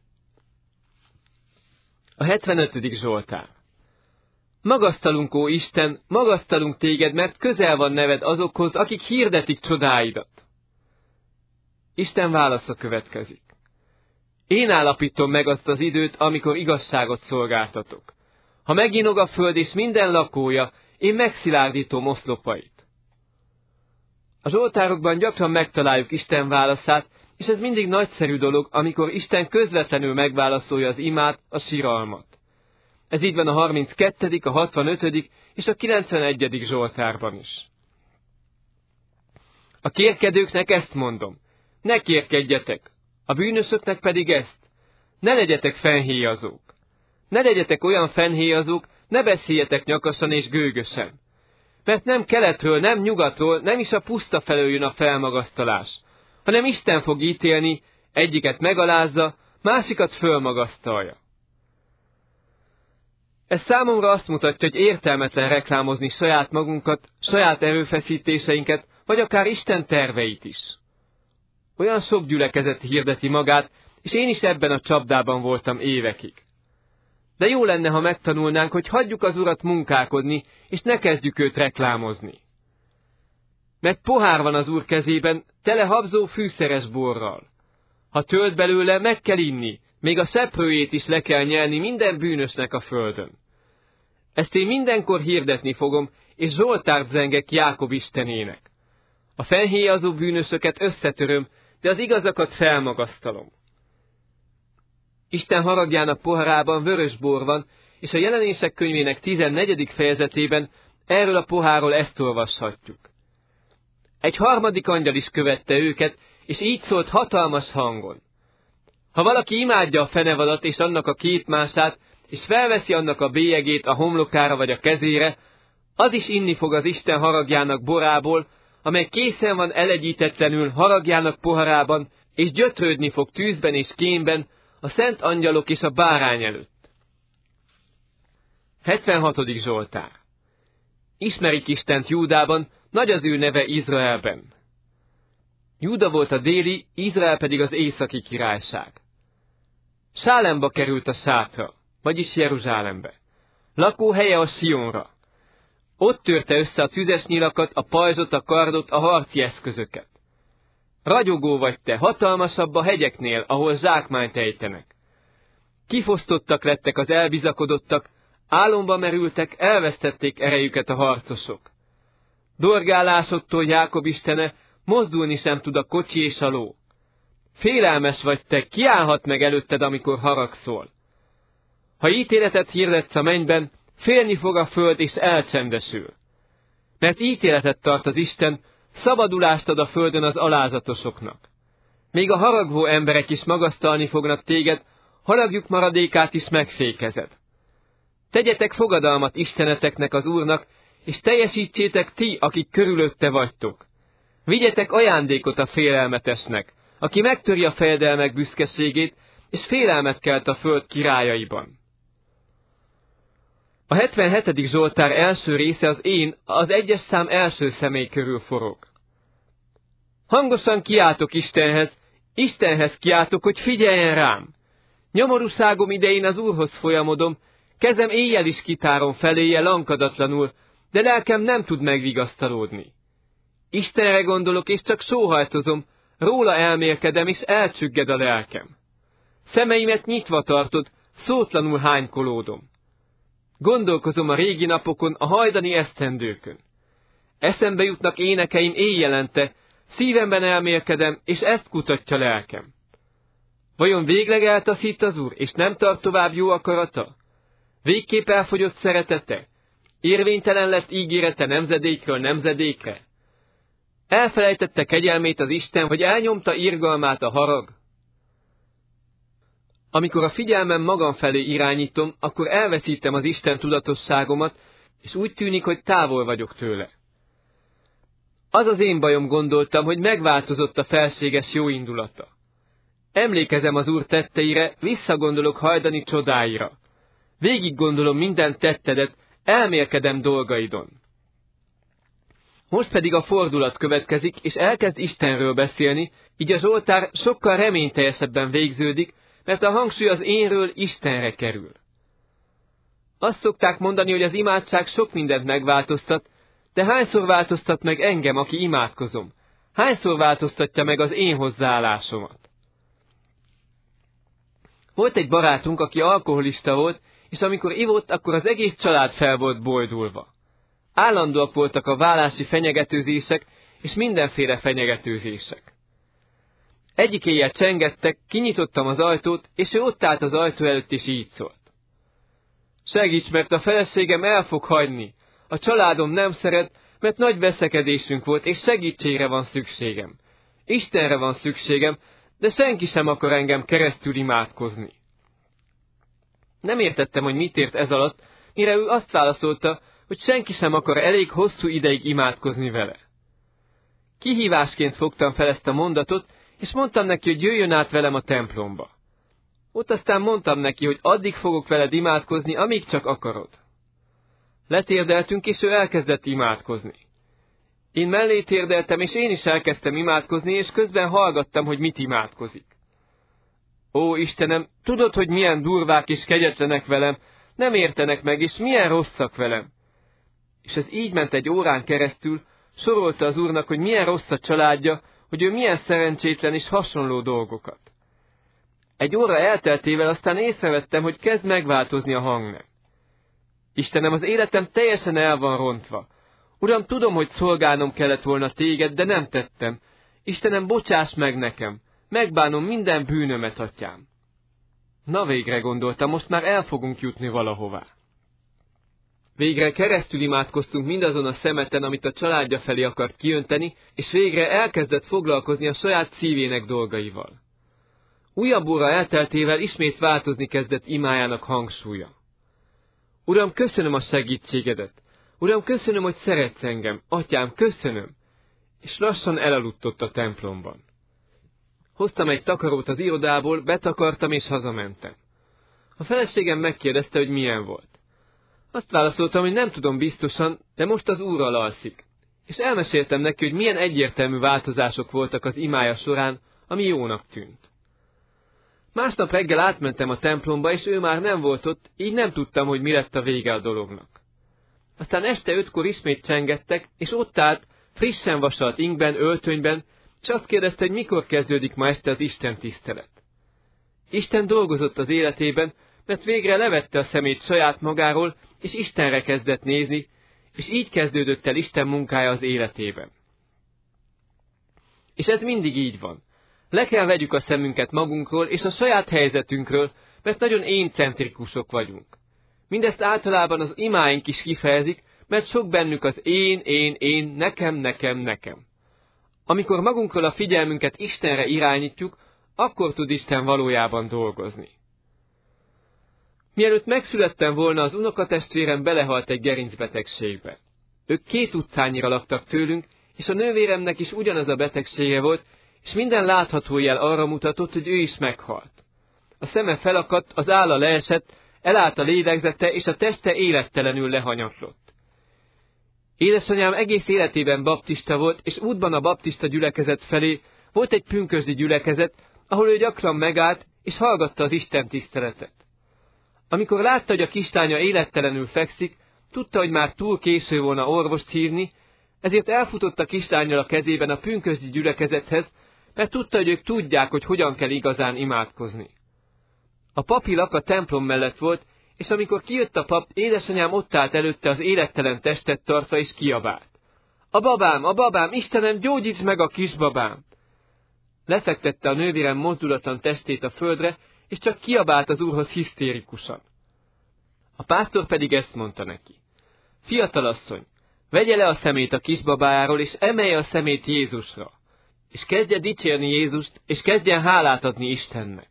Speaker 1: A hetvenötödik Zsoltár. Magasztalunk, ó Isten, magasztalunk téged, mert közel van neved azokhoz, akik hirdetik csodáidat. Isten válasza következik. Én állapítom meg azt az időt, amikor igazságot szolgáltatok. Ha meginog a föld és minden lakója, én megszilárdítom oszlopait. A zsoltárokban gyakran megtaláljuk Isten válaszát, és ez mindig nagyszerű dolog, amikor Isten közvetlenül megválaszolja az imát, a siralmat. Ez így van a harminckettedik, a hatvanötödik és a kilencvenegyedik Zsoltárban is. A kérkedőknek ezt mondom, ne kérkedjetek, a bűnösöknek pedig ezt, ne legyetek fennhéjazók. Ne legyetek olyan fennhéjazók, ne beszéljetek nyakasan és gőgösen. Mert nem keletről, nem nyugatról, nem is a puszta felől jön a felmagasztalás, hanem Isten fog ítélni, egyiket megalázza, másikat fölmagasztalja. Ez számomra azt mutatja, hogy értelmetlen reklámozni saját magunkat, saját erőfeszítéseinket, vagy akár Isten terveit is. Olyan sok gyülekezet hirdeti magát, és én is ebben a csapdában voltam évekig. De jó lenne, ha megtanulnánk, hogy hagyjuk az Urat munkálkodni, és ne kezdjük őt reklámozni. Mert pohár van az Úr kezében, tele habzó fűszeres borral. Ha tölt belőle, meg kell inni, még a szeprőjét is le kell nyelni minden bűnösnek a földön. Ezt én mindenkor hirdetni fogom, és zsoltárt zengek Jákob Istenének. A fennhéjazó bűnösöket összetöröm, de az igazakat felmagasztalom. Isten haragjának poharában vörös bor van, és a Jelenések könyvének tizennegyedik fejezetében erről a pohárról ezt olvashatjuk. Egy harmadik angyal is követte őket, és így szólt hatalmas hangon. Ha valaki imádja a fenevadat és annak a képmását, és felveszi annak a bélyegét a homlokára vagy a kezére, az is inni fog az Isten haragjának borából, amely készen van elegyítetlenül haragjának poharában, és gyötrődni fog tűzben és kémben a szent angyalok és a bárány előtt. hetvenhatodik Zsoltár. Ismerik Istent Júdában, nagy az ő neve Izraelben. Júda volt a déli, Izrael pedig az északi királyság. Sálemba került a sátra, vagyis Jeruzsálembe. Lakóhelye a Sionra. Ott törte össze a tüzes nyilakat, a pajzsot, a kardot, a harci eszközöket. Ragyogó vagy te, hatalmasabb a hegyeknél, ahol zsákmányt ejtenek. Kifosztottak lettek az elbizakodottak, álomba merültek, elvesztették erejüket a harcosok. Dorgálásodtól Jákob istene, mozdulni sem tud a kocsi és a ló. Félelmes vagy te, ki állhat meg előtted, amikor haragszol? Ha ítéletet hirdetsz a mennyben, félni fog a föld és elcsendesül. Mert ítéletet tart az Isten, szabadulást ad a földön az alázatosoknak. Még a haragvó emberek is magasztalni fognak téged, haragjuk maradékát is megfékezed. Tegyetek fogadalmat Isteneteknek az Úrnak, és teljesítsétek ti, akik körülötte vagytok. Vigyetek ajándékot a félelmetesnek, aki megtöri a fejedelmek büszkeségét, és félelmet kelt a föld királyaiban. A hetvenhetedik Zsoltár első része az én, az egyes szám első személy körül forog. Hangosan kiáltok Istenhez, Istenhez kiáltok, hogy figyeljen rám. Nyomorúságom idején az Úrhoz folyamodom, kezem éjjel is kitárom feléje lankadatlanul, de lelkem nem tud megvigasztalódni. Istenre gondolok, és csak sóhajtozom, róla elmélkedem, és elcsügged a lelkem. Szemeimet nyitva tartod, szótlanul hánykolódom. Gondolkozom a régi napokon, a hajdani esztendőkön. Eszembe jutnak énekeim éjjelente, szívemben elmélkedem, és ezt kutatja lelkem. Vajon végleg eltaszít az Úr, és nem tart tovább jó akarata? Végképp elfogyott szeretete? Érvénytelen lett ígérete nemzedékről nemzedékre? Elfelejtette kegyelmét az Isten, hogy elnyomta irgalmát a harag? Amikor a figyelmem magam felé irányítom, akkor elveszítem az Isten tudatosságomat, és úgy tűnik, hogy távol vagyok tőle. Az az én bajom, gondoltam, hogy megváltozott a felséges jóindulata. Emlékezem az Úr tetteire, visszagondolok hajdani csodáira. Végig gondolom minden tettedet, elmélkedem dolgaidon. Most pedig a fordulat következik, és elkezd Istenről beszélni, így a Zsoltár sokkal reményteljesebben végződik, mert a hangsúly az énről Istenre kerül. Azt szokták mondani, hogy az imádság sok mindent megváltoztat, de hányszor változtat meg engem, aki imádkozom? Hányszor változtatja meg az én hozzáállásomat? Volt egy barátunk, aki alkoholista volt, és amikor ivott, akkor az egész család fel volt bojdulva. Állandóak voltak a vállási fenyegetőzések, és mindenféle fenyegetőzések. Egyik éjjel csengettek, kinyitottam az ajtót, és ő ott állt az ajtó előtt, és így szólt. Segíts, mert a feleségem el fog hagyni. A családom nem szeret, mert nagy veszekedésünk volt, és segítségre van szükségem. Istenre van szükségem, de senki sem akar engem keresztül imádkozni. Nem értettem, hogy mit ért ez alatt, mire ő azt válaszolta, hogy senki sem akar elég hosszú ideig imádkozni vele. Kihívásként fogtam fel ezt a mondatot, és mondtam neki, hogy jöjjön át velem a templomba. Ott aztán mondtam neki, hogy addig fogok veled imádkozni, amíg csak akarod. Letérdeltünk, és ő elkezdett imádkozni. Én mellé térdeltem, és én is elkezdtem imádkozni, és közben hallgattam, hogy mit imádkozik. Ó, Istenem, tudod, hogy milyen durvák és kegyetlenek velem, nem értenek meg, és milyen rosszak velem. És ez így ment egy órán keresztül, sorolta az Úrnak, hogy milyen rossz a családja, hogy ő milyen szerencsétlen és hasonló dolgokat. Egy óra elteltével aztán észrevettem, hogy kezd megváltozni a hangnem. Istenem, az életem teljesen el van rontva. Uram, tudom, hogy szolgálnom kellett volna téged, de nem tettem. Istenem, bocsáss meg nekem. Megbánom minden bűnömet, atyám. Na végre, gondoltam, most már el fogunk jutni valahová. Végre keresztül imádkoztunk mindazon a szemeten, amit a családja felé akart kiönteni, és végre elkezdett foglalkozni a saját szívének dolgaival. Újabb óra elteltével ismét változni kezdett imájának hangsúlya. Uram, köszönöm a segítségedet. Uram, köszönöm, hogy szeretsz engem. Atyám, köszönöm. És lassan elaludt ott a templomban. Hoztam egy takarót az irodából, betakartam és hazamentem. A feleségem megkérdezte, hogy milyen volt. Azt válaszoltam, hogy nem tudom biztosan, de most az Úrral alszik. És elmeséltem neki, hogy milyen egyértelmű változások voltak az imája során, ami jónak tűnt. Másnap reggel átmentem a templomba, és ő már nem volt ott, így nem tudtam, hogy mi lett a vége a dolognak. Aztán este ötkor ismét csengettek, és ott állt, frissen vasalt ingben, öltönyben, és azt kérdezte, hogy mikor kezdődik ma este az Isten tisztelet. Isten dolgozott az életében, mert végre levette a szemét saját magáról, és Istenre kezdett nézni, és így kezdődött el Isten munkája az életében. És ez mindig így van. Le kell vegyük a szemünket magunkról és a saját helyzetünkről, mert nagyon éncentrikusok vagyunk. Mindezt általában az imáink is kifejezik, mert sok bennük az én, én, én, nekem, nekem, nekem. Amikor magunkról a figyelmünket Istenre irányítjuk, akkor tud Isten valójában dolgozni. Mielőtt megszülettem volna, az unokatestvérem belehalt egy gerincbetegségbe. Ők két utcányira laktak tőlünk, és a nővéremnek is ugyanaz a betegsége volt, és minden látható jel arra mutatott, hogy ő is meghalt. A szeme felakadt, az álla leesett, elállt a lélegzete, és a teste élettelenül lehanyatlott. Édesanyám egész életében baptista volt, és útban a baptista gyülekezet felé volt egy pünkösdi gyülekezet, ahol ő gyakran megállt, és hallgatta az Isten tiszteletet. Amikor látta, hogy a kislánya élettelenül fekszik, tudta, hogy már túl késő volna orvost hívni, ezért elfutott a kislánnyal a kezében a pünkösdi gyülekezethez, mert tudta, hogy ők tudják, hogy hogyan kell igazán imádkozni. A papilak a templom mellett volt, és amikor kijött a pap, édesanyám ott állt előtte az élettelen testet tartva, és kiabált. A babám, a babám, Istenem, gyógyíts meg a kisbabám! Lefektette a nővérem mozdulatlan testét a földre, és csak kiabált az Úrhoz hisztérikusan. A pásztor pedig ezt mondta neki. Fiatalasszony, vegye le a szemét a kisbabájáról, és emelje a szemét Jézusra, és kezdje dicsérni Jézust, és kezdjen hálát adni Istennek.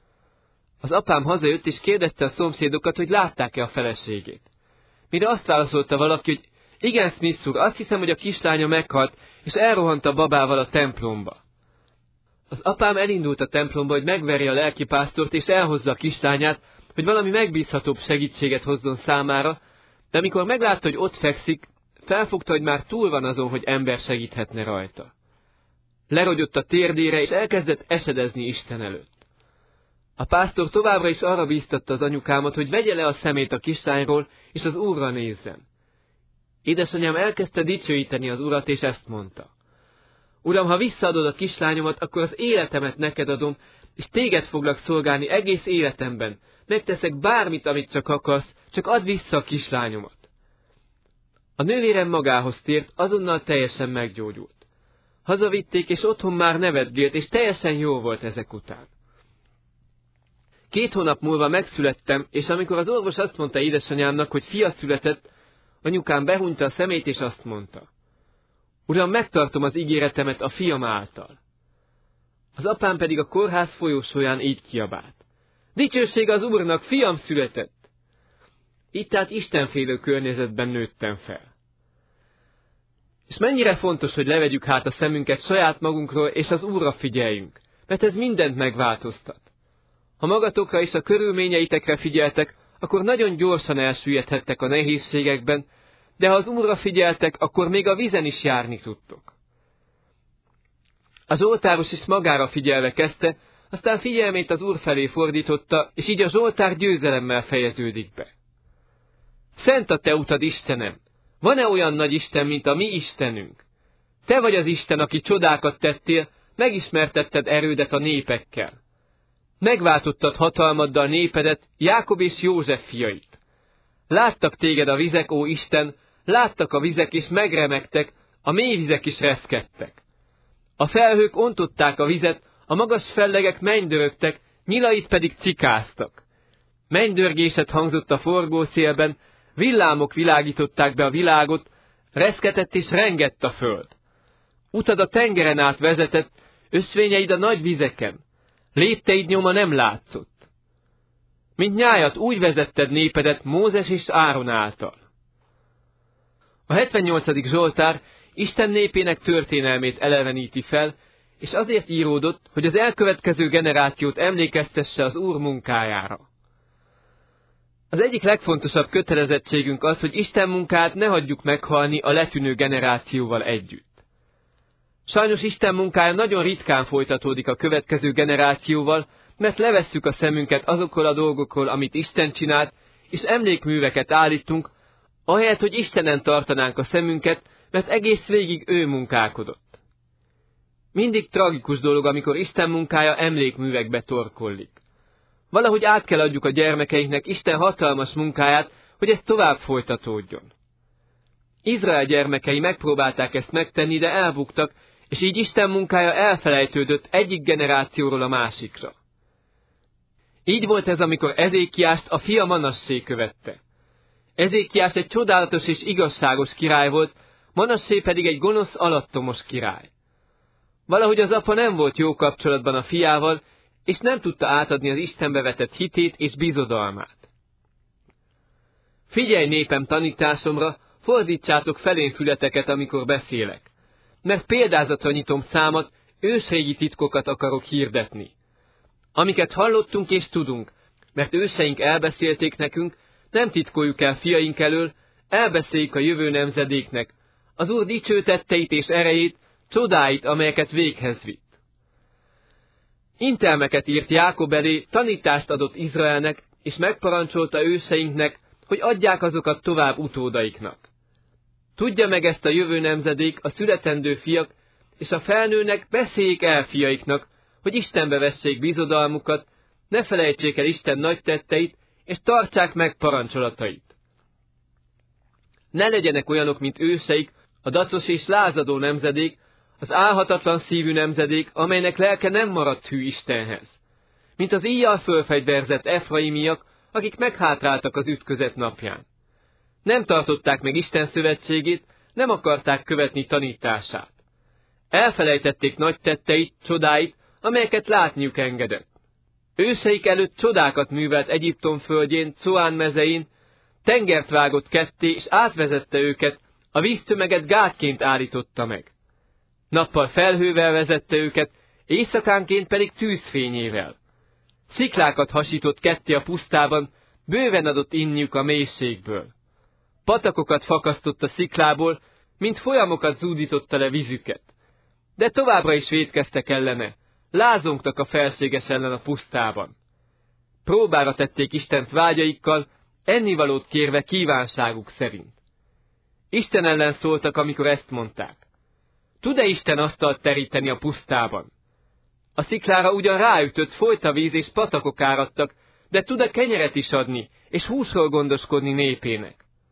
Speaker 1: Az apám hazajött, és kérdezte a szomszédokat, hogy látták-e a feleségét. Mire azt válaszolta valaki, hogy igen, Smith úr, azt hiszem, hogy a kislánya meghalt, és elrohant a babával a templomba. Az apám elindult a templomba, hogy megverje a lelkipásztort, és elhozza a kislányát, hogy valami megbízhatóbb segítséget hozzon számára, de amikor meglátta, hogy ott fekszik, felfogta, hogy már túl van azon, hogy ember segíthetne rajta. Lerogyott a térdére, és elkezdett esedezni Isten előtt. A pásztor továbbra is arra bíztatta az anyukámat, hogy vegye le a szemét a kislányról, és az Úrra nézzen. Édesanyám elkezdte dicsőíteni az Urat, és ezt mondta. Uram, ha visszaadod a kislányomat, akkor az életemet neked adom, és téged foglak szolgálni egész életemben. Megteszek bármit, amit csak akarsz, csak add vissza a kislányomat. A nővérem magához tért, azonnal teljesen meggyógyult. Hazavitték, és otthon már nevetgélt, és teljesen jó volt ezek után. Két hónap múlva megszülettem, és amikor az orvos azt mondta édesanyámnak, hogy fia született, anyukám behunyta a szemét, és azt mondta. Uram, megtartom az ígéretemet a fiam által. Az apám pedig a kórház folyósóján így kiabált. Dicsőség az Úrnak, fiam született! Így tehát istenfélő környezetben nőttem fel. És mennyire fontos, hogy levegyük hát a szemünket saját magunkról, és az Úrra figyeljünk, mert ez mindent megváltoztat. Ha magatokra és a körülményeitekre figyeltek, akkor nagyon gyorsan elsüllyedhettek a nehézségekben, de ha az Úrra figyeltek, akkor még a vízen is járni tudtok. A zsoltáros is magára figyelve kezdte, aztán figyelmét az Úr felé fordította, és így a zsoltár győzelemmel fejeződik be. Szent a te utad, Istenem! Van-e olyan nagy Isten, mint a mi Istenünk? Te vagy az Isten, aki csodákat tettél, megismertetted erődet a népekkel. Megváltottad hatalmaddal népedet, Jákob és József fiait. Láttak téged a vizek, ó Isten, láttak a vizek és megremegtek, a mély vizek is reszkedtek. A felhők ontották a vizet, a magas fellegek mennydörögtek, nyilait pedig cikáztak. Mennydörgéset hangzott a forgószélben, villámok világították be a világot, reszketett és rengett a föld. Utad a tengeren át vezetett, ösvényeid a nagy vizeken. Lépteid nyoma nem látszott. Mint nyájat úgy vezetted népedet Mózes és Áron által. A hetvennyolcadik Zsoltár Isten népének történelmét eleveníti fel, és azért íródott, hogy az elkövetkező generációt emlékeztesse az Úr munkájára. Az egyik legfontosabb kötelezettségünk az, hogy Isten munkát ne hagyjuk meghalni a letűnő generációval együtt. Sajnos Isten munkája nagyon ritkán folytatódik a következő generációval, mert levesszük a szemünket azokról a dolgokról, amit Isten csinált, és emlékműveket állítunk, ahelyett, hogy Istenen tartanánk a szemünket, mert egész végig ő munkálkodott. Mindig tragikus dolog, amikor Isten munkája emlékművekbe torkollik. Valahogy át kell adjuk a gyermekeinknek Isten hatalmas munkáját, hogy ez tovább folytatódjon. Izrael gyermekei megpróbálták ezt megtenni, de elbuktak, és így Isten munkája elfelejtődött egyik generációról a másikra. Így volt ez, amikor Ezékiást a fia Manassé követte. Ezékiás egy csodálatos és igazságos király volt, Manassé pedig egy gonosz, alattomos király. Valahogy az apa nem volt jó kapcsolatban a fiával, és nem tudta átadni az Istenbe vetett hitét és bizodalmát. Figyelj, népem, tanításomra, fordítsátok felén fületeket, amikor beszélek, mert példázatra nyitom számat, ősrégi titkokat akarok hirdetni. Amiket hallottunk és tudunk, mert őseink elbeszélték nekünk, nem titkoljuk el fiaink elől, elbeszéljük a jövő nemzedéknek, az Úr dicső tetteit és erejét, csodáit, amelyeket véghez vitt. Intelmeket írt Jákob elé, tanítást adott Izraelnek, és megparancsolta őseinknek, hogy adják azokat tovább utódaiknak. Tudja meg ezt a jövő nemzedék, a születendő fiak, és a felnőnek beszéljék el fiaiknak, hogy Istenbe vessék bizodalmukat, ne felejtsék el Isten nagy tetteit, és tartsák meg parancsolatait. Ne legyenek olyanok, mint őseik, a dacos és lázadó nemzedék, az álhatatlan szívű nemzedék, amelynek lelke nem maradt hű Istenhez. Mint az íjjal fölfegyverzett efraimiak, akik meghátráltak az ütközet napján. Nem tartották meg Isten szövetségét, nem akarták követni tanítását. Elfelejtették nagy tetteit, csodáit, amelyeket látniuk engedett. Őseik előtt csodákat művelt Egyiptom földjén, Coán mezein, tengert vágott ketté, és átvezette őket, a víztömeget gátként állította meg. Nappal felhővel vezette őket, éjszakánként pedig tűzfényével. Sziklákat hasított ketté a pusztában, bőven adott inniuk a mélységből. Patakokat fakasztott a sziklából, mint folyamokat zúdította le vízüket. De továbbra is vétkeztek ellene, lázongtak a felséges ellen a pusztában. Próbára tették Istent vágyaikkal, ennivalót kérve kívánságuk szerint. Isten ellen szóltak, amikor ezt mondták. Tud-e Isten asztalt teríteni a pusztában? A sziklára ugyan ráütött, folyt a víz és patakok áradtak, de tud-e kenyeret is adni, és húsról gondoskodni népének?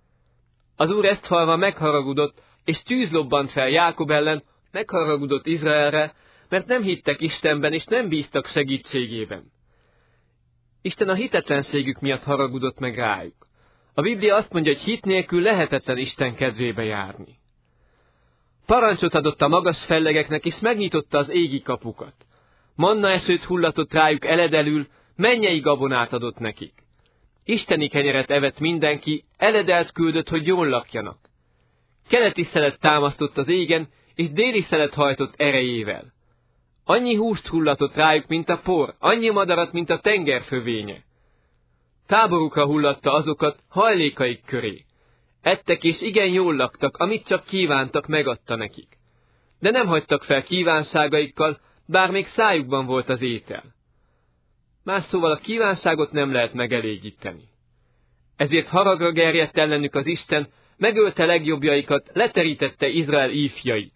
Speaker 1: Az Úr ezt hallva megharagudott, és tűz lobbant fel Jákob ellen, megharagudott Izraelre, mert nem hittek Istenben, és nem bíztak segítségében. Isten a hitetlenségük miatt haragudott meg rájuk. A Biblia azt mondja, hogy hit nélkül lehetetlen Isten kedvébe járni. Parancsot adott a magas fellegeknek, és megnyitotta az égi kapukat. Manna esőt hullatott rájuk eledelül, mennyei gabonát adott nekik. Isteni kenyeret evett mindenki, eledelt küldött, hogy jól lakjanak. Keleti szelet támasztott az égen, és déli szelet hajtott erejével. Annyi húst hullatott rájuk, mint a por, annyi madarat, mint a tenger fövénye. Táborukra hullatta azokat hajlékaik köré. Ettek és igen jól laktak, amit csak kívántak, megadta nekik. De nem hagytak fel kívánságaikkal, bár még szájukban volt az étel. Más szóval a kívánságot nem lehet megelégíteni. Ezért haragra gerjedt ellenük az Isten, megölte legjobbjaikat, leterítette Izrael ífjait.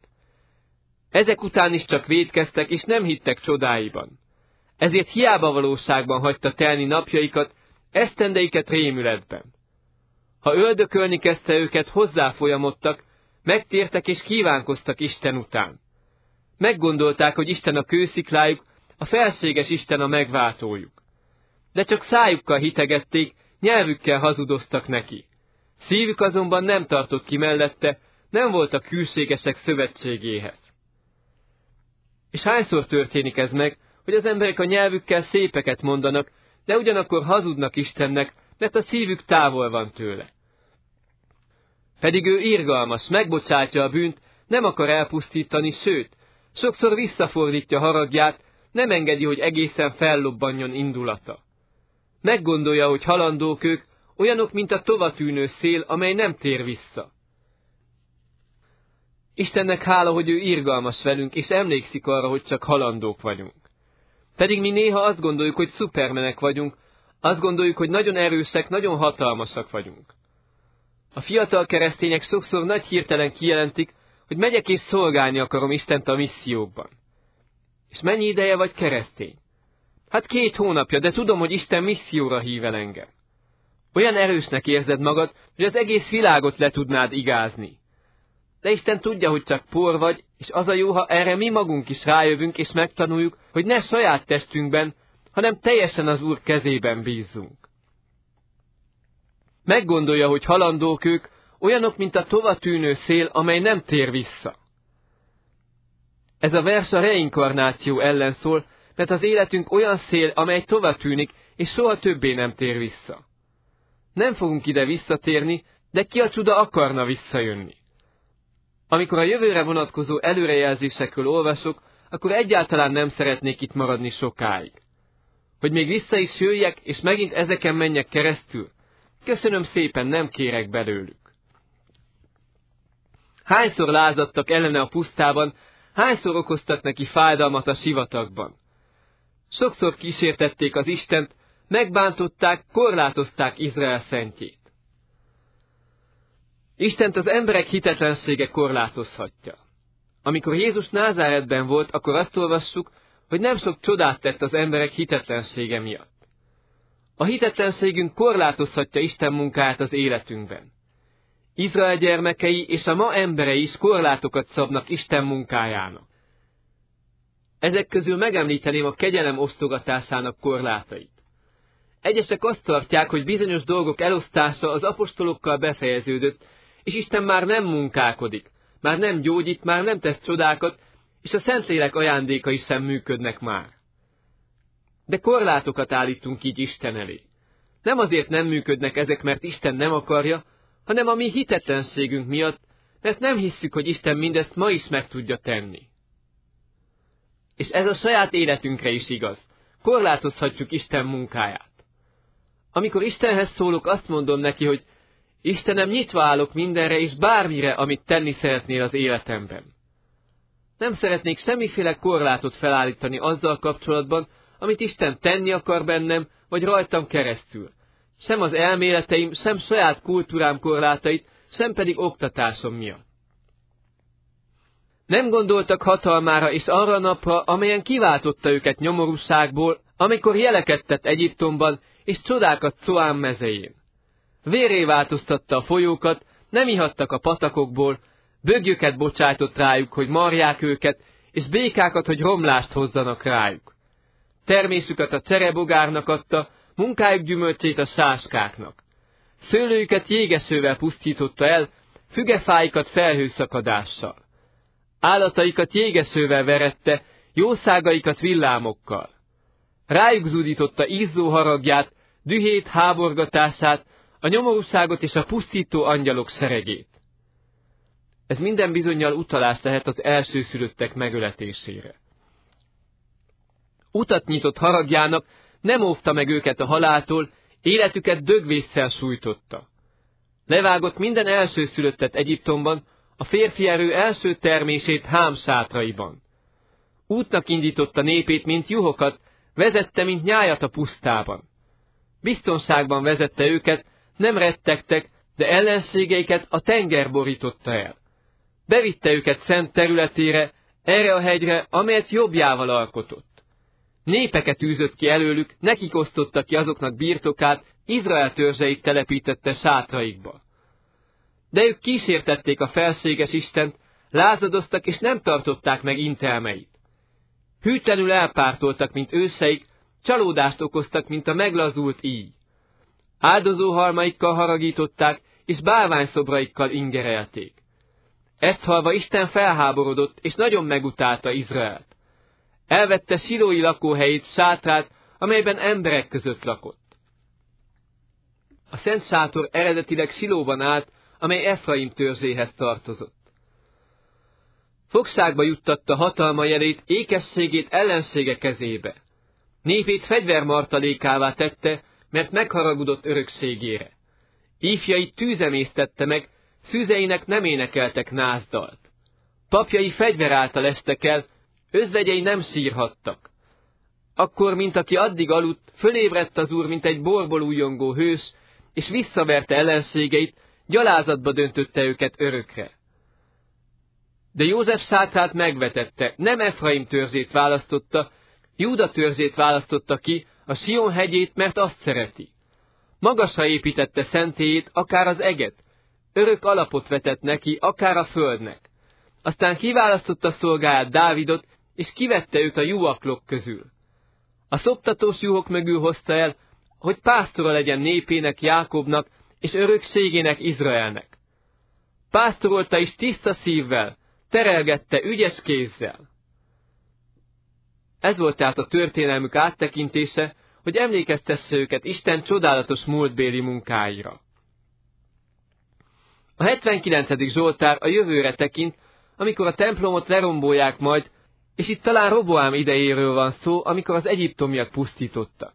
Speaker 1: Ezek után is csak vétkeztek, és nem hittek csodáiban. Ezért hiába valóságban hagyta telni napjaikat, esztendeiket rémületben. Ha öldökölni kezdte őket, hozzáfolyamodtak, megtértek és kívánkoztak Isten után. Meggondolták, hogy Isten a kősziklájuk, a felséges Isten a megváltójuk. De csak szájukkal hitegették, nyelvükkel hazudoztak neki. Szívük azonban nem tartott ki mellette, nem voltak hűségesek szövetségéhez. És hányszor történik ez meg, hogy az emberek a nyelvükkel szépeket mondanak, de ugyanakkor hazudnak Istennek, mert a szívük távol van tőle. Pedig ő irgalmas, megbocsátja a bűnt, nem akar elpusztítani, sőt, sokszor visszafordítja haragját, nem engedi, hogy egészen fellobbanjon indulata. Meggondolja, hogy halandók ők, olyanok, mint a tovatűnő szél, amely nem tér vissza. Istennek hála, hogy ő irgalmas velünk, és emlékszik arra, hogy csak halandók vagyunk. Pedig mi néha azt gondoljuk, hogy szupermenek vagyunk, azt gondoljuk, hogy nagyon erősek, nagyon hatalmasak vagyunk. A fiatal keresztények sokszor nagy hirtelen kijelentik, hogy megyek és szolgálni akarom Istent a missziókban. És mennyi ideje vagy keresztény? Hát két hónapja, de tudom, hogy Isten misszióra hív el engem. Olyan erősnek érzed magad, hogy az egész világot le tudnád igázni. De Isten tudja, hogy csak por vagy, és az a jó, ha erre mi magunk is rájövünk, és megtanuljuk, hogy ne saját testünkben, hanem teljesen az Úr kezében bízzunk. Meggondolja, hogy halandók ők, olyanok, mint a tovatűnő szél, amely nem tér vissza. Ez a vers a reinkarnáció ellen szól, mert az életünk olyan szél, amely tovatűnik, és soha többé nem tér vissza. Nem fogunk ide visszatérni, de ki a csuda akarna visszajönni? Amikor a jövőre vonatkozó előrejelzésekről olvasok, akkor egyáltalán nem szeretnék itt maradni sokáig. Hogy még vissza is jöjjek, és megint ezeken menjek keresztül? Köszönöm szépen, nem kérek belőlük. Hányszor lázadtak ellene a pusztában, hányszor okoztak neki fájdalmat a sivatagban? Sokszor kísértették az Istent, megbántották, korlátozták Izrael szentjét. Istent az emberek hitetlensége korlátozhatja. Amikor Jézus Názáretben volt, akkor azt olvassuk, hogy nem sok csodát tett az emberek hitetlensége miatt. A hitetlenségünk korlátozhatja Isten munkáját az életünkben. Izrael gyermekei és a ma emberei is korlátokat szabnak Isten munkájának. Ezek közül megemlíteném a kegyelem osztogatásának korlátait. Egyesek azt tartják, hogy bizonyos dolgok elosztása az apostolokkal befejeződött, és Isten már nem munkálkodik, már nem gyógyít, már nem tesz csodákat, és a Szentlélek ajándékai sem működnek már. De korlátokat állítunk így Isten elé. Nem azért nem működnek ezek, mert Isten nem akarja, hanem a mi hitetlenségünk miatt, mert nem hisszük, hogy Isten mindezt ma is meg tudja tenni. És ez a saját életünkre is igaz. Korlátozhatjuk Isten munkáját. Amikor Istenhez szólok, azt mondom neki, hogy Istenem, nyitva állok mindenre és bármire, amit tenni szeretnél az életemben. Nem szeretnék semmiféle korlátot felállítani azzal kapcsolatban, amit Isten tenni akar bennem, vagy rajtam keresztül. Sem az elméleteim, sem saját kultúrám korlátait, sem pedig oktatásom miatt. Nem gondoltak hatalmára és arra a napra, amelyen kiváltotta őket nyomorúságból, amikor jeleket tett Egyiptomban, és csodákat Coán mezején. Vérré változtatta a folyókat, nem ihattak a patakokból, bögyöket bocsájtott rájuk, hogy marják őket, és békákat, hogy romlást hozzanak rájuk. Termésüket a cserebogárnak adta, munkájuk gyümölcsét a sáskáknak. Szőlőjüket jégesővel pusztította el, fügefáikat felhőszakadással. Állataikat jégesővel verette, jószágaikat villámokkal. Rájuk zúdította izzó haragját, dühét, háborgatását, a nyomorúságot és a pusztító angyalok seregét. Ez minden bizonnyal utalás lehet az elsőszülöttek megöletésére. Utat nyitott haragjának, nem óvta meg őket a haláltól, életüket dögvésszel sújtotta. Levágott minden elsőszülöttet Egyiptomban, a férfi erő első termését Hám sátraiban. Útnak indította népét, mint juhokat, vezette, mint nyájat a pusztában. Biztonságban vezette őket, nem rettegtek, de ellenségeiket a tenger borította el. Bevitte őket szent területére, erre a hegyre, amelyet jobbjával alkotott. Népeket űzött ki előlük, nekik osztotta ki azoknak birtokát, Izrael törzseit telepítette sátraikba. De ők kísértették a felséges Istent, lázadoztak és nem tartották meg intelmeit. Hűtlenül elpártoltak, mint őseik, csalódást okoztak, mint a meglazult íj. Áldozóhalmaikkal haragították, és bálványszobraikkal ingerelték. Ezt hallva Isten felháborodott, és nagyon megutálta Izraelt. Elvette Silói lakóhelyét, sátrát, amelyben emberek között lakott. A szent sátor eredetileg Silóban állt, amely Efraim törzséhez tartozott. Fogságba juttatta hatalma jelét, ékességét ellensége kezébe. Népét fegyvermartalékává tette, mert megharagudott örökségére. Ifjait tűzemésztette meg, szűzeinek nem énekeltek nászdalt. Papjai fegyver által estek el, özvegyei nem sírhattak. Akkor, mint aki addig aludt, fölébredt az Úr, mint egy borból újongó hős, és visszaverte ellenségeit, gyalázatba döntötte őket örökre. De József sátrát megvetette, nem Efraim törzsét választotta, Júda törzsét választotta ki, a Sion hegyét, mert azt szereti. Magasra építette szentélyét, akár az eget, örök alapot vetett neki, akár a földnek. Aztán kiválasztotta szolgáját Dávidot, és kivette őt a juhaklok közül. A szoptatós juhok mögül hozta el, hogy pásztora legyen népének, Jákobnak, és örökségének, Izraelnek. Pásztorolta is tiszta szívvel, terelgette ügyes kézzel. Ez volt tehát a történelmük áttekintése, hogy emlékeztesse őket Isten csodálatos múltbéli munkáira. A hetvenkilencedik Zsoltár a jövőre tekint, amikor a templomot lerombolják majd, és itt talán Roboám idejéről van szó, amikor az egyiptomiak pusztítottak.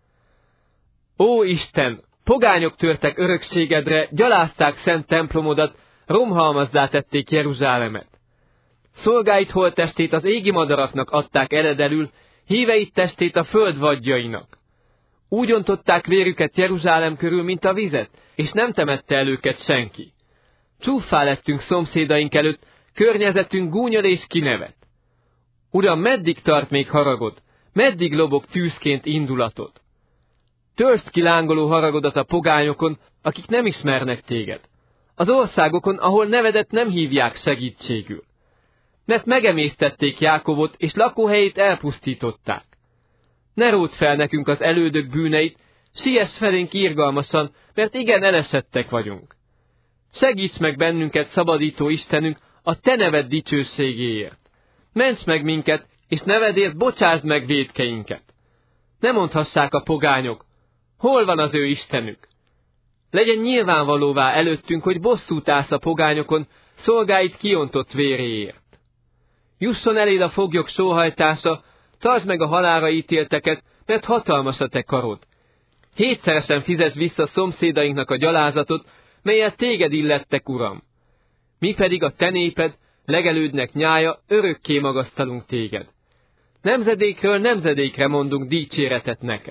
Speaker 1: Ó Isten, pogányok törtek örökségedre, gyalázták szent templomodat, romhalmazzá tették Jeruzsálemet. Szolgáid holttestét az égi madaraknak adták eredelül, híveit testét a föld vadjainak. Úgy ontották vérüket Jeruzsálem körül, mint a vizet, és nem temette el őket senki. Csúffá lettünk szomszédaink előtt, környezetünk gúnyol és kinevet. Uram, meddig tart még haragod? Meddig lobog tűzként indulatod? Törst ki lángoló haragodat a pogányokon, akik nem ismernek téged. Az országokon, ahol nevedet nem hívják segítségül. Mert megemésztették Jákobot, és lakóhelyét elpusztították. Ne ródd fel nekünk az elődök bűneit, siess felénk irgalmasan, mert igen elesettek vagyunk. Segíts meg bennünket, szabadító Istenünk, a te neved dicsőségéért. Ments meg minket, és nevedért bocsásd meg vétkeinket. Ne mondhassák a pogányok, hol van az ő Istenük? Legyen nyilvánvalóvá előttünk, hogy bosszút állsz a pogányokon, szolgáid kiontott véréért. Jusson eléd a foglyok sóhajtása, tartsd meg a halálra ítélteket, mert hatalmas a te karod. Hétszeresen fizet vissza szomszédainknak a gyalázatot, melyet téged illettek, Uram. Mi pedig a te néped, legelődnek nyája, örökké magasztalunk téged. Nemzedékről nemzedékre mondunk dicséretet neked.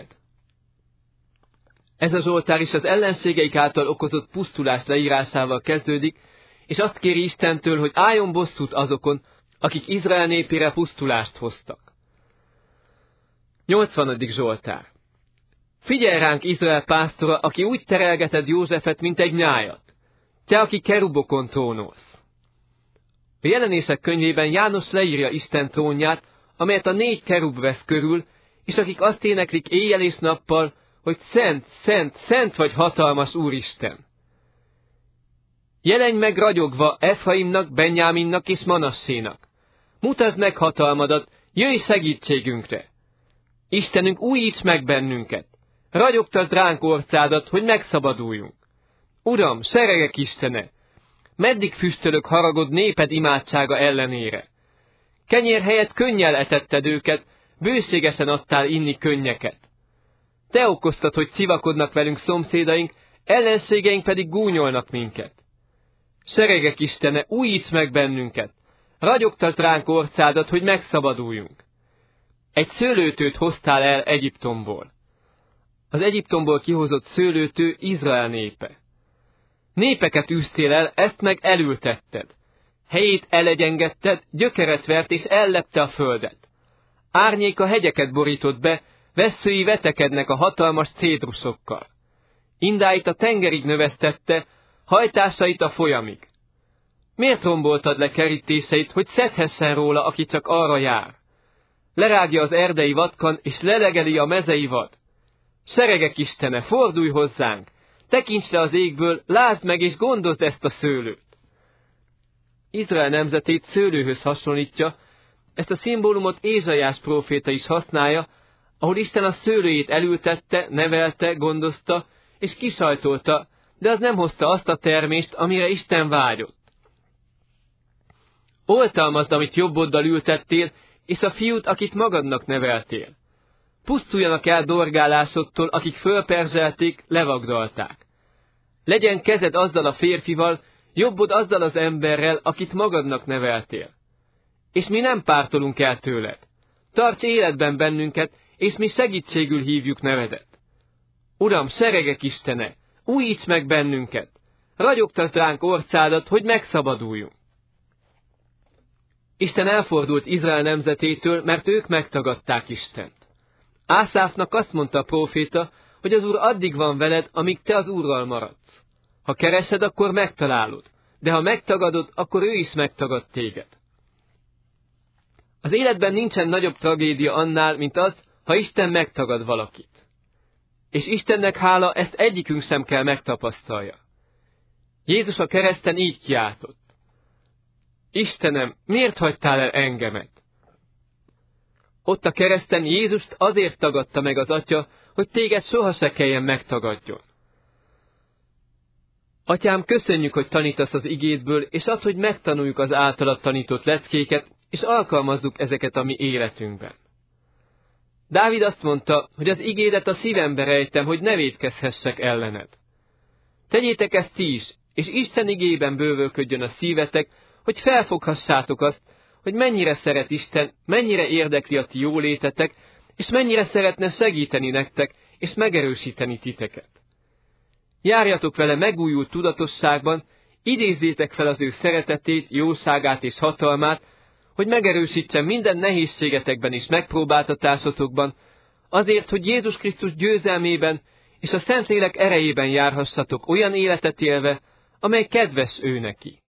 Speaker 1: Ez a Zsoltár is az ellenségeik által okozott pusztulás leírásával kezdődik, és azt kéri Istentől, hogy álljon bosszút azokon, akik Izrael népére pusztulást hoztak. nyolcvanadik Zsoltár. Figyelj ránk, Izrael pásztora, aki úgy terelgeted Józsefet, mint egy nyájat. Te, aki kerubokon trónolsz. A Jelenések könyvében János leírja Isten trónját, amelyet a négy kerub vesz körül, és akik azt éneklik éjjel és nappal, hogy szent, szent, szent vagy hatalmas Úristen. Jelenj meg ragyogva Efraimnak, Benjáminnak és Manassénak. Mutasd meg hatalmadat, jöjj segítségünkre. Istenünk, újíts meg bennünket. Ragyogtasd ránk orcádat, hogy megszabaduljunk. Uram, seregek Istene, meddig füstölök haragod néped imádsága ellenére? Kenyér helyett könnyel etetted őket, bőségesen adtál inni könnyeket. Te okoztad, hogy civakodnak velünk szomszédaink, ellenségeink pedig gúnyolnak minket. Seregek Istene, újíts meg bennünket, ragyogtasd ránk orcádat, hogy megszabaduljunk. Egy szőlőtőt hoztál el Egyiptomból. Az Egyiptomból kihozott szőlőtő Izrael népe. Népeket űztél el, ezt meg elültetted. Helyét elegyengetted, gyökeret vert és ellepte a földet. Árnyék a hegyeket borított be, vesszői vetekednek a hatalmas cédrusokkal. Indáit a tengerig növesztette, hajtásait a folyamig. Miért romboltad le kerítéseit, hogy szedhessen róla, aki csak arra jár? Lerágja az erdei vadkan, és lelegeli a mezei vad. Seregek Istene, fordulj hozzánk! Tekints le az égből, lásd meg és gondozd ezt a szőlőt! Izrael nemzetét szőlőhöz hasonlítja, Ezt a szimbólumot Ézsaiás próféta is használja, ahol Isten a szőlőjét elültette, nevelte, gondozta, és kisajtolta, de az nem hozta azt a termést, amire Isten vágyott. Oltalmazd, amit jobb oldal ültettél, és a fiút, akit magadnak neveltél. Pusztuljanak el dorgálásodtól, akik fölperzselték, levagdalták. Legyen kezed azzal a férfival, jobbod azzal az emberrel, akit magadnak neveltél. És mi nem pártolunk el tőled. Tarts életben bennünket, és mi segítségül hívjuk nevedet. Uram, seregek Istene, újíts meg bennünket! Ragyogtasd ránk orcádat, hogy megszabaduljunk! Isten elfordult Izrael nemzetétől, mert ők megtagadták Istent. Ászáfnak azt mondta a próféta, hogy az Úr addig van veled, amíg te az Úrral maradsz. Ha keresed, akkor megtalálod, de ha megtagadod, akkor ő is megtagad téged. Az életben nincsen nagyobb tragédia annál, mint az, ha Isten megtagad valakit. És Istennek hála, ezt egyikünk sem kell megtapasztalja. Jézus a kereszten így kiáltott: Istenem, miért hagytál el engemet? Ott a kereszten Jézust azért tagadta meg az Atya, hogy téged soha se kelljen megtagadjon. Atyám, köszönjük, hogy tanítasz az igédből, és az, hogy megtanuljuk az általad tanított leckéket, és alkalmazzuk ezeket a mi életünkben. Dávid azt mondta, hogy az igédet a szívembe rejtem, hogy ne vétkezhessek ellened. Tegyétek ezt ti is, és Isten igében bővölködjön a szívetek, hogy felfoghassátok azt, hogy mennyire szeret Isten, mennyire érdekli a ti jólétetek, és mennyire szeretne segíteni nektek, és megerősíteni titeket. Járjatok vele megújult tudatosságban, idézzétek fel az ő szeretetét, jóságát és hatalmát, hogy megerősítsen minden nehézségetekben és megpróbáltatásotokban, azért, hogy Jézus Krisztus győzelmében és a Szentlélek erejében járhassatok olyan életet élve, amely kedves ő neki.